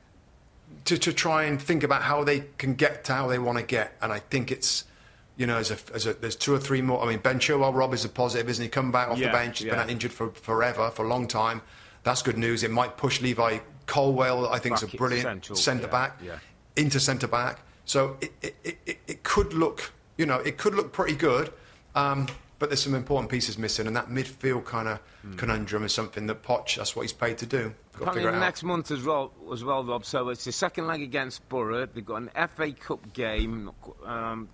to to try and think about how they can get to how they want to get. And I think it's. You know, as a, as a, there's two or three more. I mean, Ben Chilwell, Rob, is a positive, isn't he? Come back off yeah, the bench. He's yeah. been injured for forever, for a long time. That's good news. It might push Levi Colwill, I think, is a brilliant centre back, yeah. into centre back. So it, it, it, it could look, you know, it could look pretty good. Um, but there's some important pieces missing, and that midfield kind of mm. conundrum is something that Poch, that's what he's paid to do. Got Apparently to next month as well, as well, Rob. So it's the second leg against Borough. They've got an F A Cup game. Um,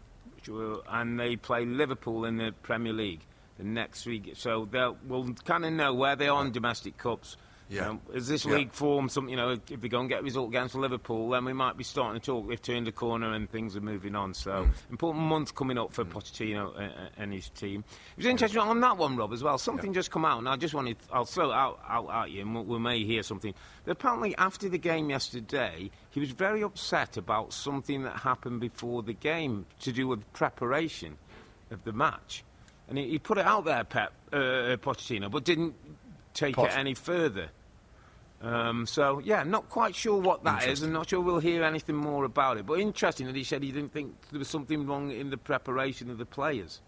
and they play Liverpool in the Premier League the next week, so they'll we'll kind of know where they are in domestic cups. Yeah. You know, is this yeah. league form something? You know, if, if we go and get a result against Liverpool, then we might be starting to talk. They've turned a corner and things are moving on. So mm. important month coming up for mm. Pochettino and, and his team. It was interesting on that one, Rob, as well. Something yeah. just come out, and I just wanted. I'll throw it out, out at you, and we, we may hear something. But apparently, after the game yesterday, he was very upset about something that happened before the game to do with preparation of the match, and he, he put it out there, Pep uh, Pochettino, but didn't take Pot. it any further. Um, so, yeah, not quite sure what that is, and not sure we'll hear anything more about it. But interesting that he said he didn't think there was something wrong in the preparation of the players.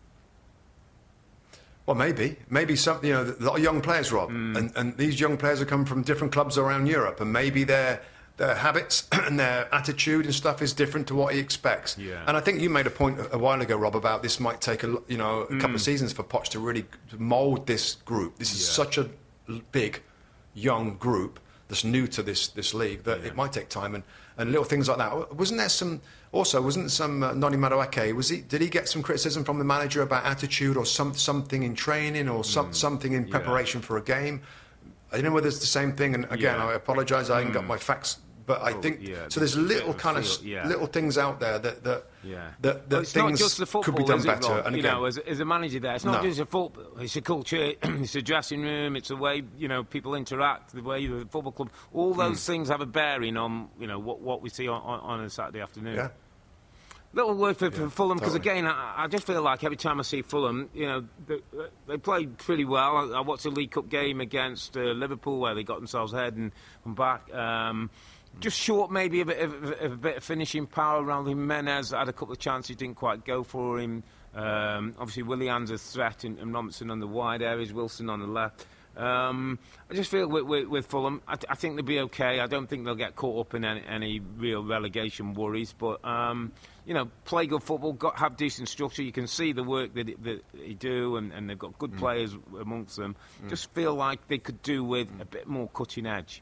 Well, maybe. Maybe some, you know, a lot of young players, Rob. Mm. And, and these young players have come from different clubs around Europe, and maybe their their habits and their attitude and stuff is different to what he expects. Yeah. And I think you made a point a while ago, Rob, about this might take a, you know, a mm. couple of seasons for Poch to really mould this group. This is yeah. such a big... young group that's new to this this league that yeah. it might take time and, and little things like that. Wasn't there some also wasn't some uh, Noni Madueke, was he did he get some criticism from the manager about attitude or some something in training or some, mm. something in preparation yeah. for a game? I don't know whether it's the same thing, and again yeah. I apologise I haven't mm. got my facts, but I think oh, yeah, so there's little kind of yeah. little things out there that that yeah. that, that well, things not just the football, could be done is it, better. Rob? And you again, know, as, as a manager there, it's not no. just a football. It's a culture. It's a dressing room. It's the way you know people interact. The way the football club. All those mm. things have a bearing on you know what what we see on, on, on a Saturday afternoon. Yeah. Little word for, yeah, for Fulham, because totally. again, I, I just feel like every time I see Fulham, you know, they, they played pretty well. I, I watched the League Cup game against uh, Liverpool where they got themselves ahead and, and back. Um, just short, maybe a bit of, of a bit of finishing power around him. Jimenez had a couple of chances, didn't quite go for him. Um, obviously, Willian's a threat, and, and Robinson on the wide areas, Wilson on the left. Um, I just feel with, with, with Fulham, I, th- I think they'll be okay. I don't think they'll get caught up in any, any real relegation worries. But um, you know, play good football, got have decent structure. You can see the work that, it, that they do, and, and they've got good mm. players amongst them. Mm. Just feel like they could do with mm. a bit more cutting edge.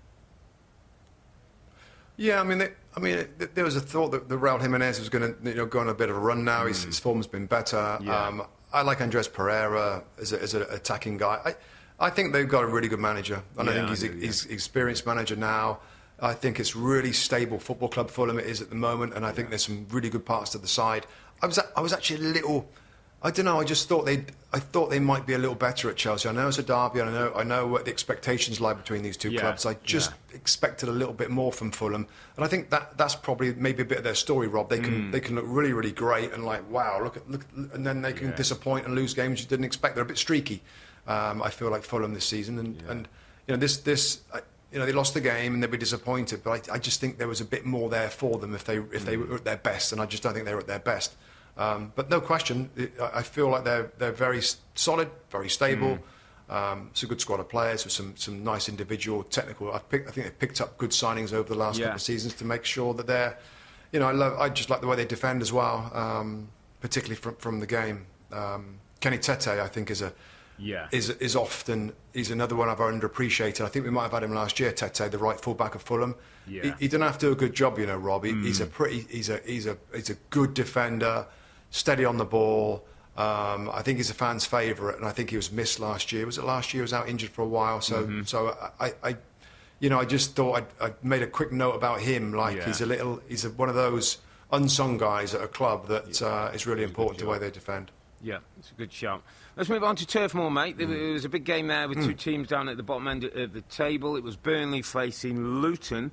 Yeah, I mean, they, I mean, it, there was a thought that the Raul Jimenez was going to, you know, go on a bit of a run now. Mm. His, his form's been better. Yeah. Um, I like Andres Pereira as, a, as an attacking guy. I, I think they've got a really good manager, and yeah, I think he's, I do, yeah. he's experienced manager now. I think it's really stable football club Fulham it is at the moment, and I think there's some really good parts to the side. I was I was actually a little, I don't know. I just thought they I thought they might be a little better at Chelsea. I know it's a derby, and I know I know what the expectations lie between these two yeah. clubs. I just yeah. expected a little bit more from Fulham, and I think that that's probably maybe a bit of their story, Rob. They can mm. they can look really really great and like wow, look at look, and then they can yeah. disappoint and lose games you didn't expect. They're a bit streaky. Um, I feel like Fulham this season, and, yeah. and you know this this uh, you know they lost the game and they'd be disappointed, but I, I just think there was a bit more there for them if they if mm. they were at their best, and I just don't think they were at their best. Um, but no question, it, I feel like they're they're very solid, very stable. Mm. Um, it's a good squad of players with some some nice individual technical. I picked, I think they've picked up good signings over the last yeah. couple of seasons to make sure that they're, you know, I love I just like the way they defend as well, um, particularly from from the game. Um, Kenny Tete, I think, is a Yeah. Is is often he's another one I've underappreciated. I think we might have had him last year, Tete, the right fullback of Fulham. Yeah. He, he didn't have to do a good job, you know, Rob. He, mm. He's a pretty, he's a he's a he's a good defender, steady on the ball. Um, I think he's a fan's favourite, and I think he was missed last year. Was it last year? He was out injured for a while, so mm-hmm. so I, I, you know, I just thought I'd, I'd made a quick note about him. Like yeah. he's a little, he's a, one of those unsung guys at a club that yeah. uh, is really important to the way they defend. Yeah, it's a good shout. Let's move on to Turf Moor, mate. There mm. was a big game there with mm. two teams down at the bottom end of the table. It was Burnley facing Luton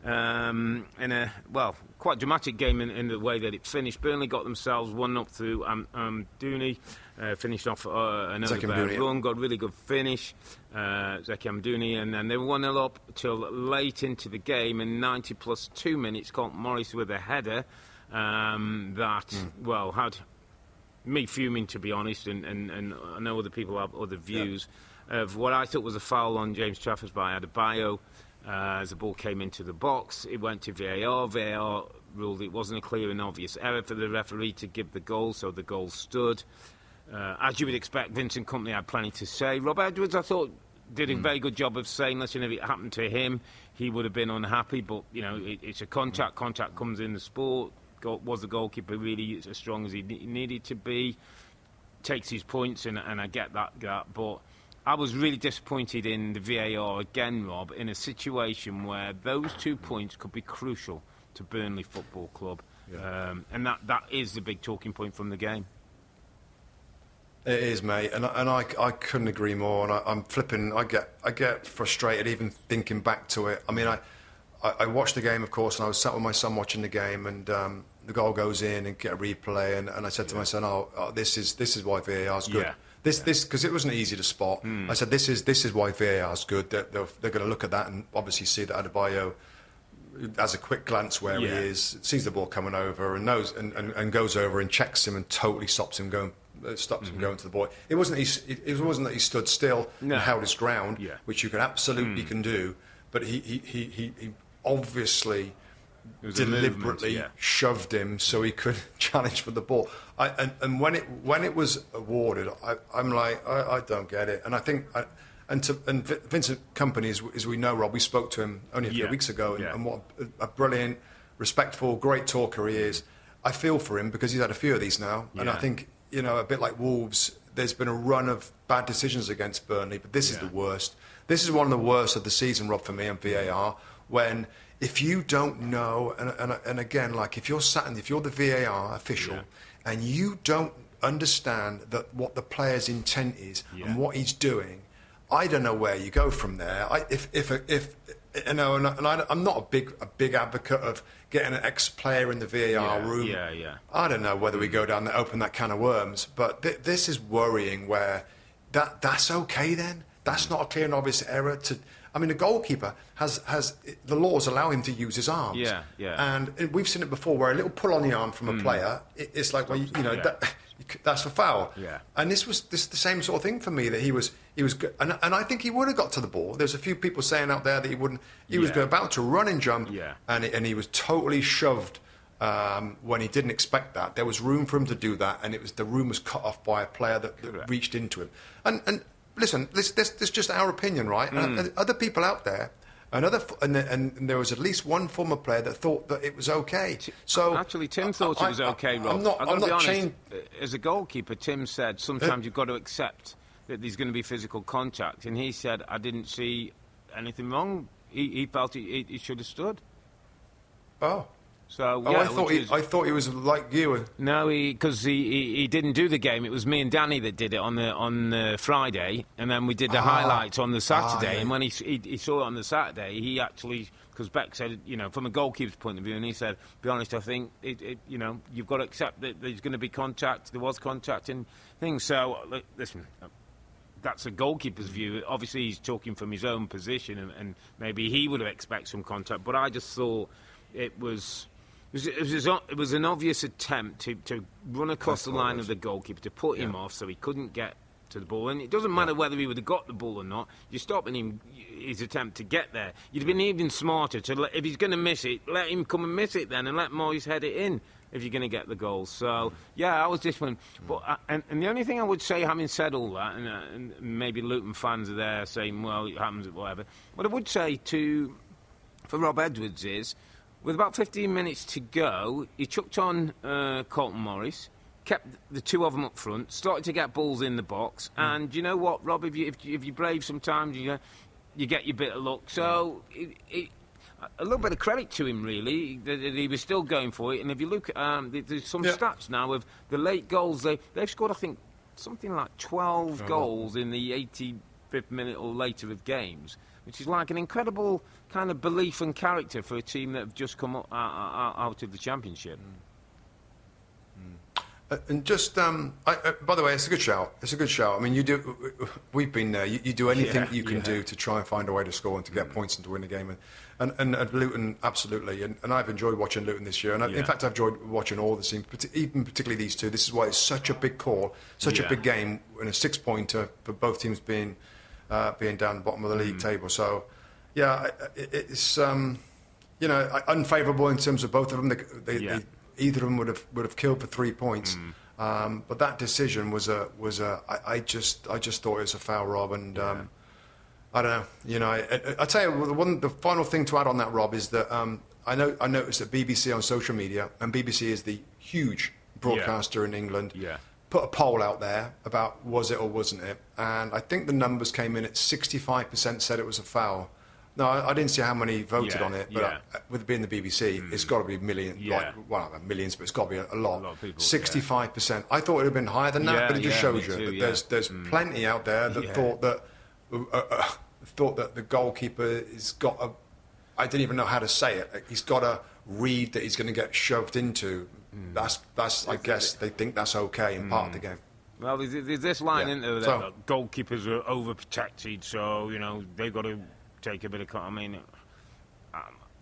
um, in a, well, quite dramatic game in, in the way that it finished. Burnley got themselves one up through um, um, Dooney, uh, finished off uh, another bad run, got a really good finish, uh, Zeki Amdouni, and then they were one nil up till late into the game, and ninety plus two minutes, caught Morris with a header um, that, mm. well, had me fuming, to be honest, and, and, and I know other people have other views yeah. of what I thought was a foul on James Trafford by Adebayo. Uh, as the ball came into the box, it went to V A R. V A R ruled it wasn't a clear and obvious error for the referee to give the goal, so the goal stood. Uh, as you would expect, Vincent Kompany had plenty to say. Rob Edwards, I thought, did a mm. very good job of saying, listen, if it happened to him, he would have been unhappy, but, you know, it, it's a contact. Mm. Contact comes in the sport. Was the goalkeeper really as strong as he needed to be? Takes his points, and, and I get that, that. But I was really disappointed in the V A R again, Rob, in a situation where those two points could be crucial to Burnley Football Club. Yeah. Um, and that, that is the big talking point from the game. It is, mate, and, and I, I couldn't agree more. And I, I'm flipping, I get I get frustrated even thinking back to it. I mean, I, I, I watched the game, of course, and I was sat with my son watching the game, and um, the goal goes in and get a replay, and, and I said to yeah. my son, "Oh, oh, this is this is why V A R's good. Yeah. This yeah. this because it wasn't easy to spot." Mm. I said, "This is this is why V A R's good. They're, they're, they're going to look at that and obviously see that Adebayo has a quick glance where yeah. he is, sees the ball coming over, and knows and, and, and goes over and checks him and totally stops him going." Uh, stops mm-hmm. him going to the boy. It wasn't he, it, it wasn't that he stood still no. and held his ground, yeah. which you can absolutely mm. can do, but he he he, he, he obviously deliberately yeah. shoved him so he could challenge for the ball. I, and, and when it when it was awarded, I, I'm like, I, I don't get it. And I think, I, and to and Vincent Kompany, as, as we know, Rob, we spoke to him only a few yeah. weeks ago, and, yeah. and what a, a brilliant, respectful, great talker he is. I feel for him because he's had a few of these now, yeah. and I think, you know, a bit like Wolves, there's been a run of bad decisions against Burnley, but this yeah. is the worst. This is one of the worst of the season, Rob, for me on V A R, when if you don't know, and, and, and again, like if you're sat in, if you're the V A R official, yeah. and you don't understand that what the player's intent is yeah. and what he's doing, I don't know where you go from there. I, if if if you know, and, and I, I'm not a big a big advocate of getting an ex-player in the V A R yeah, room. Yeah, yeah. I don't know whether we go down there, open that can of worms, but th- this is worrying. Where that that's okay then. That's not a clear and obvious error to. I mean, the goalkeeper has, has the laws allow him to use his arms. Yeah, yeah. And we've seen it before, where a little pull on the arm from a mm. player, it, it's like, well, you, you know, yeah. that, that's a foul. Yeah. And this was this the same sort of thing for me, that he was he was, and, and I think he would have got to the ball. There's a few people saying out there that he wouldn't. He yeah. was about to run and jump, yeah. and and he was totally shoved um, when he didn't expect that. There was room for him to do that, and it was the room was cut off by a player that, that reached into him. And and. Listen, this, this, this is just our opinion, right? Mm. And other people out there Another, and, and there was at least one former player that thought that it was okay. So actually, Tim thought I, it was okay, Rob. I'm not. I've I'm got not to be chained. honest. As a goalkeeper, Tim said sometimes uh, you've got to accept that there's going to be physical contact, and he said I didn't see anything wrong. He, he felt he, he should have stood. Oh. So, oh, yeah, I thought he, is, I thought he was like you. No, because he, he, he didn't do the game. It was me and Danny that did it on the on the Friday, and then we did the ah, highlights on the Saturday. Ah, yeah. And when he, he he saw it on the Saturday, he actually, because Beck said, you know, from a goalkeeper's point of view, and he said, be honest, I think it, it you know, you've got to accept that there's going to be contact. There was contact and things. So look, listen. That's a goalkeeper's view. Obviously, he's talking from his own position, and, and maybe he would have expected some contact. But I just thought it was. It was, it, was, it was an obvious attempt to, to run across That's the line of the goalkeeper, to put yeah. him off so he couldn't get to the ball. And it doesn't matter yeah. whether he would have got the ball or not. You're stopping him, his attempt to get there. You'd have been even smarter to let, if he's going to miss it, let him come and miss it then, and let Moyes head it in if you're going to get the goal. So, yeah, I was disappointed. But I, and, and the only thing I would say, having said all that, and, uh, and maybe Luton fans are there saying, well, it happens, whatever. What I would say to for Rob Edwards is, with about fifteen minutes to go, he chucked on uh, Carlton Morris, kept the two of them up front, started to get balls in the box, mm. and you know what, Rob, if, you, if, if you're brave sometimes, you, you get your bit of luck. So, it, it, a little bit of credit to him, really, that, that he was still going for it. And if you look, um, there's some yeah. stats now of the late goals. They, they've scored, I think, something like twelve oh, goals in the eighty-fifth minute or later of games, which is like an incredible kind of belief and character for a team that have just come up, uh, uh, out of the Championship. Mm. Uh, and just, um, I, uh, by the way, it's a good shout. It's a good shout. I mean, you do. We've been there. You, you do anything yeah, you can yeah. do to try and find a way to score and to get mm. points and to win a game. And and, and, and Luton, absolutely. And, and I've enjoyed watching Luton this year. And I, yeah. in fact, I've enjoyed watching all the teams, even particularly these two. This is why it's such a big call, such yeah. a big game, and a six-pointer for both teams being. Uh, being down the bottom of the league mm. table. So, yeah, it, it's, um, you know, unfavourable in terms of both of them. They, they, yeah. they, either of them would have would have killed for three points. Mm. Um, but that decision was a was a. I, I just I just thought it was a foul, Rob, and yeah. um, I don't know. You know, I, I, I tell you, the one the final thing to add on that, Rob, is that um, I know I noticed that B B C on social media, and B B C is the huge broadcaster yeah. in England. Yeah. Put a poll out there about was it or wasn't it, and I think the numbers came in at sixty-five percent said it was a foul. No, I, I didn't see how many voted yeah, on it, but yeah. uh, with it being the B B C, mm. it's got to be millions, yeah. like, well, not millions, but it's got to be a, a lot. A lot of people, sixty-five percent. Yeah. I thought it would have been higher than that, yeah, but it just yeah, shows you too, that yeah. there's there's mm. plenty out there that yeah. thought that uh, uh, thought that the goalkeeper has got a. I didn't even know how to say it. He's got a read that he's going to get shoved into. Mm. That's that's. I guess they think that's okay and mm. part of the game. Well, there's, there's this line, yeah. isn't there, that so, goalkeepers are overprotected, so, you know, they've got to take a bit of... I mean, um,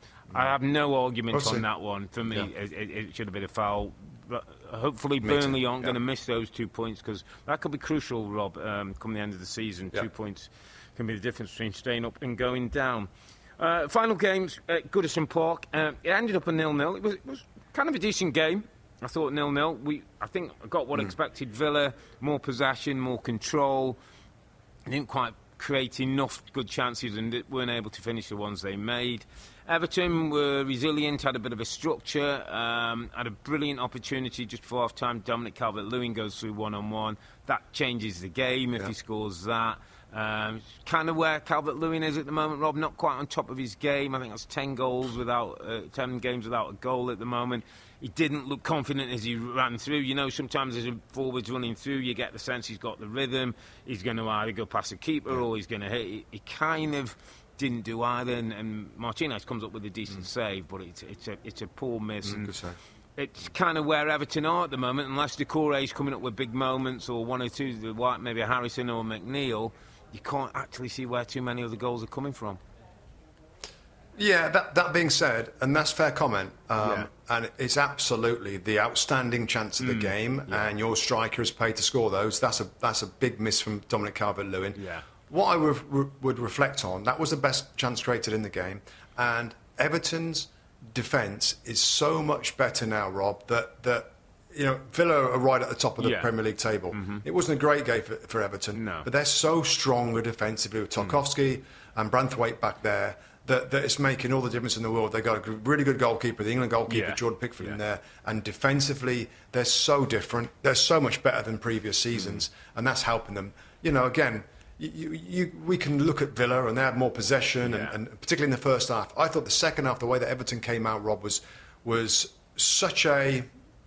I have no argument we'll on see. that one. For me, yeah. it, it, it should have been a foul. But hopefully me Burnley too. aren't yeah. going to miss those two points, because that could be crucial, Rob, um, come the end of the season. Yeah. Two points can be the difference between staying up and going down. Uh, final games at Goodison Park. Uh, it ended up a nil-nil. It was, it was kind of a decent game. I thought nil-nil. We, I think, I got what I mm. expected. Villa, more possession, more control. Didn't quite create enough good chances and weren't able to finish the ones they made. Everton were resilient, had a bit of a structure, um, had a brilliant opportunity just before half-time. Dominic Calvert-Lewin goes through one-on-one. That changes the game if yeah. he scores that. Um, kind of where Calvert-Lewin is at the moment, Rob, not quite on top of his game. I think that's ten goals without, uh, ten games without a goal at the moment. He didn't look confident as he ran through. You know, sometimes as a forward's running through, you get the sense he's got the rhythm. He's going to either go past the keeper yeah. or he's going to hit. He, he kind of didn't do either, and, and Martinez comes up with a decent mm. save, but it's, it's, a, it's a poor miss. Mm, and good save. It's kind of where Everton are at the moment, unless Doucouré's coming up with big moments or one or two, maybe a Harrison or McNeil. You can't actually see where too many of the goals are coming from. Yeah, that, that being said, and that's fair comment, um, yeah. and it's absolutely the outstanding chance of the mm, game, yeah. and your striker is paid to score those. That's a that's a big miss from Dominic Calvert-Lewin. Yeah. What I would, re- would reflect on, that was the best chance created in the game, and Everton's defence is so much better now, Rob, that... that you know, Villa are right at the top of the yeah. Premier League table. Mm-hmm. It wasn't a great game for, for Everton, no. but they're so stronger defensively with Tarkowski mm. and Branthwaite back there that, that it's making all the difference in the world. They got a really good goalkeeper, the England goalkeeper, Yeah. Jordan Pickford, Yeah. in there. And defensively, they're so different. They're so much better than previous seasons, mm. and that's helping them. You know, again, you, you, we can look at Villa, and they have more possession, Yeah. and, and particularly in the first half. I thought the second half, the way that Everton came out, Rob, was was such a...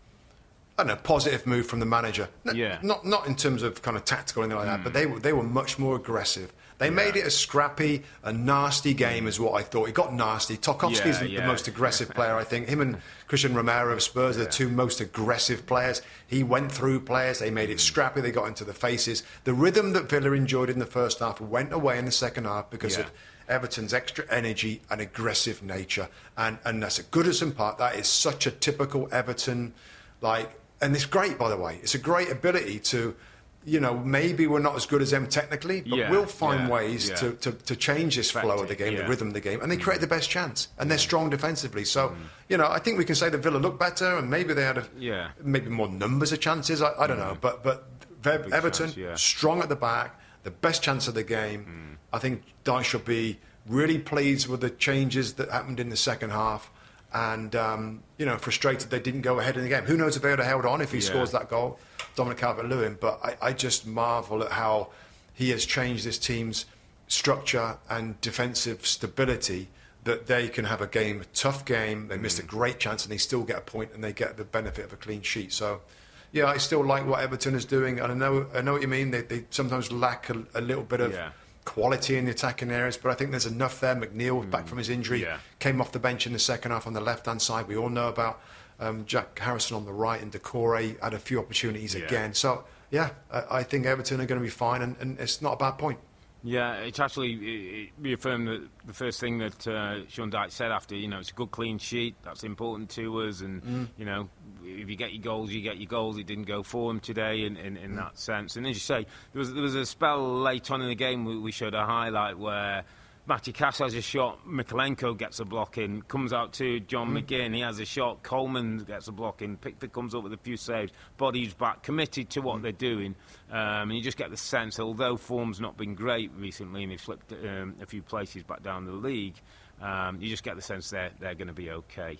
I don't know, positive move from the manager. N- Yeah. Not not in terms of kind of tactical or anything like that, Mm. but they were they were much more aggressive. They Yeah. made it a scrappy, a nasty game, is what I thought. It got nasty. Tarkowski's Yeah, the, yeah. the most aggressive player, I think. Him and Christian Romero of Spurs are the two most aggressive players. He went through players. They made it scrappy. They got into the faces. The rhythm that Villa enjoyed in the first half went away in the second half because Yeah. of Everton's extra energy and aggressive nature. And and that's at Goodison Park. That is such a typical Everton, like... And it's great, by the way. It's a great ability to, you know, maybe we're not as good as them technically, but Yeah, we'll find yeah, ways yeah. To, to, to change this flow of the game, yeah. the rhythm of the game. And they create the best chance. And they're strong defensively. So, you know, I think we can say that Villa looked better and maybe they had a, Yeah. maybe more numbers of chances. I, I don't know. But, but Ve- Everton, chance, yeah. strong at the back, the best chance of the game. I think Dyche should be really pleased with the changes that happened in the second half. And, um, you know, frustrated they didn't go ahead in the game. Who knows if they would have held on if he Yeah. scores that goal, Dominic Calvert-Lewin. But I, I just marvel at how he has changed this team's structure and defensive stability, that they can have a game, a tough game. They missed a great chance and they still get a point and they get the benefit of a clean sheet. So, yeah, I still like what Everton is doing. And I know, I know what you mean. They, they sometimes lack a, a little bit of... Yeah. quality in the attacking areas, but I think there's enough there. McNeil, Mm. back from his injury, Yeah. came off the bench in the second half on the left-hand side. We all know about um, Jack Harrison on the right, and Decore had a few opportunities Yeah. again. So, yeah, I, I think Everton are going to be fine, and, and it's not a bad point. Yeah, it's actually it reaffirmed the, the first thing that uh, Sean Dyche said after, you know, it's a good clean sheet. That's important to us. And, Mm. you know, if you get your goals, you get your goals. It didn't go for him today in, in, in Mm. that sense. And as you say, there was, there was a spell late on in the game we, we showed a highlight where Matty Cash has a shot, Mikalenko gets a block in, comes out to John Mm. McGinn, he has a shot, Coleman gets a block in, Pickford comes up with a few saves, bodies back, committed to what they're doing, um, and you just get the sense, although form's not been great recently and they've slipped um, a few places back down the league, um, you just get the sense they're, they're going to be okay.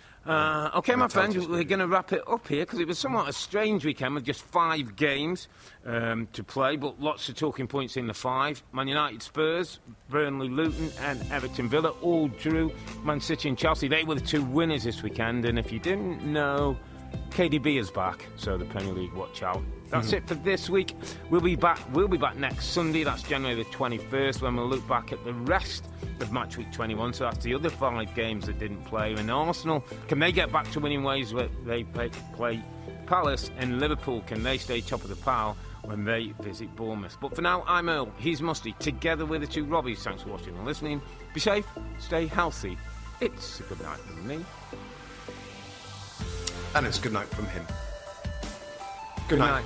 Uh, okay, my friends, we're going to wrap it up here because it was somewhat a strange weekend with just five games um, to play, but lots of talking points in the five. Man United, Spurs, Burnley, Luton and Everton Villa all drew. Man City and Chelsea, they were the two winners this weekend, and if you didn't know, K D B is back, so the Premier League, watch out. That's mm-hmm. it for this week. We'll be back. We'll be back next Sunday. That's January the twenty-first, when we'll look back at the rest of match week twenty-one. So that's the other five games that didn't play. And Arsenal, can they get back to winning ways where they play, play Palace, and Liverpool, can they stay top of the pile when they visit Bournemouth? But for now, I'm Earl. He's Musty. Together with the two Robbies. Thanks for watching and listening. Be safe. Stay healthy. It's a good night from me. And it's good night from him. Good, Good night. night.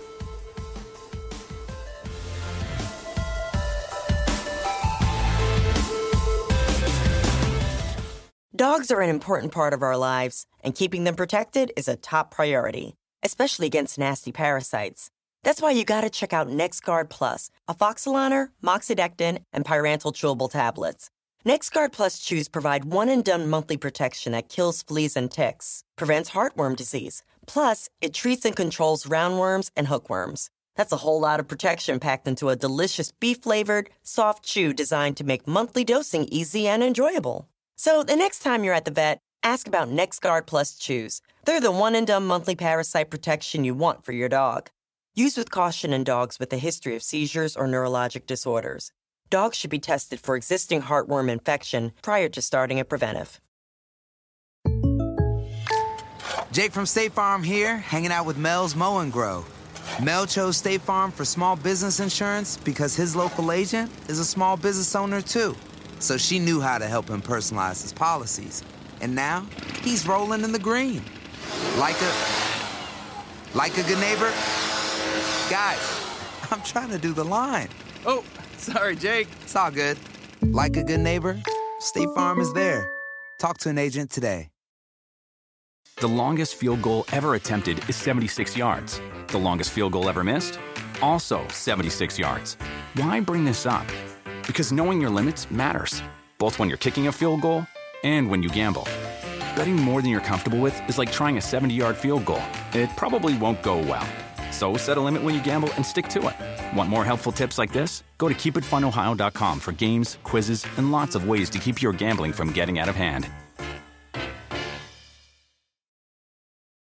Dogs are an important part of our lives, and keeping them protected is a top priority, especially against nasty parasites. That's why you gotta check out NexGard Plus, Afoxolaner, Moxidectin, and Pyrantel chewable tablets. NexGard Plus chews provide one-and-done monthly protection that kills fleas and ticks, prevents heartworm disease. Plus, it treats and controls roundworms and hookworms. That's a whole lot of protection packed into a delicious beef-flavored, soft chew designed to make monthly dosing easy and enjoyable. So the next time you're at the vet, ask about NexGard Plus chews. They're the one-and-done monthly parasite protection you want for your dog. Use with caution in dogs with a history of seizures or neurologic disorders. Dogs should be tested for existing heartworm infection prior to starting a preventive. Jake from State Farm here, hanging out with Mel's Mow and Grow. Mel chose State Farm for small business insurance because his local agent is a small business owner too. So she knew how to help him personalize his policies. And now, he's rolling in the green. Like a... Like a good neighbor? Guys, I'm trying to do the line. Oh, sorry, Jake. It's all good. Like a good neighbor, State Farm is there. Talk to an agent today. The longest field goal ever attempted is seventy-six yards. The longest field goal ever missed? Also seventy-six yards. Why bring this up? Because knowing your limits matters, both when you're kicking a field goal and when you gamble. Betting more than you're comfortable with is like trying a seventy-yard field goal. It probably won't go well. So set a limit when you gamble and stick to it. Want more helpful tips like this? Go to keep it fun ohio dot com for games, quizzes, and lots of ways to keep your gambling from getting out of hand.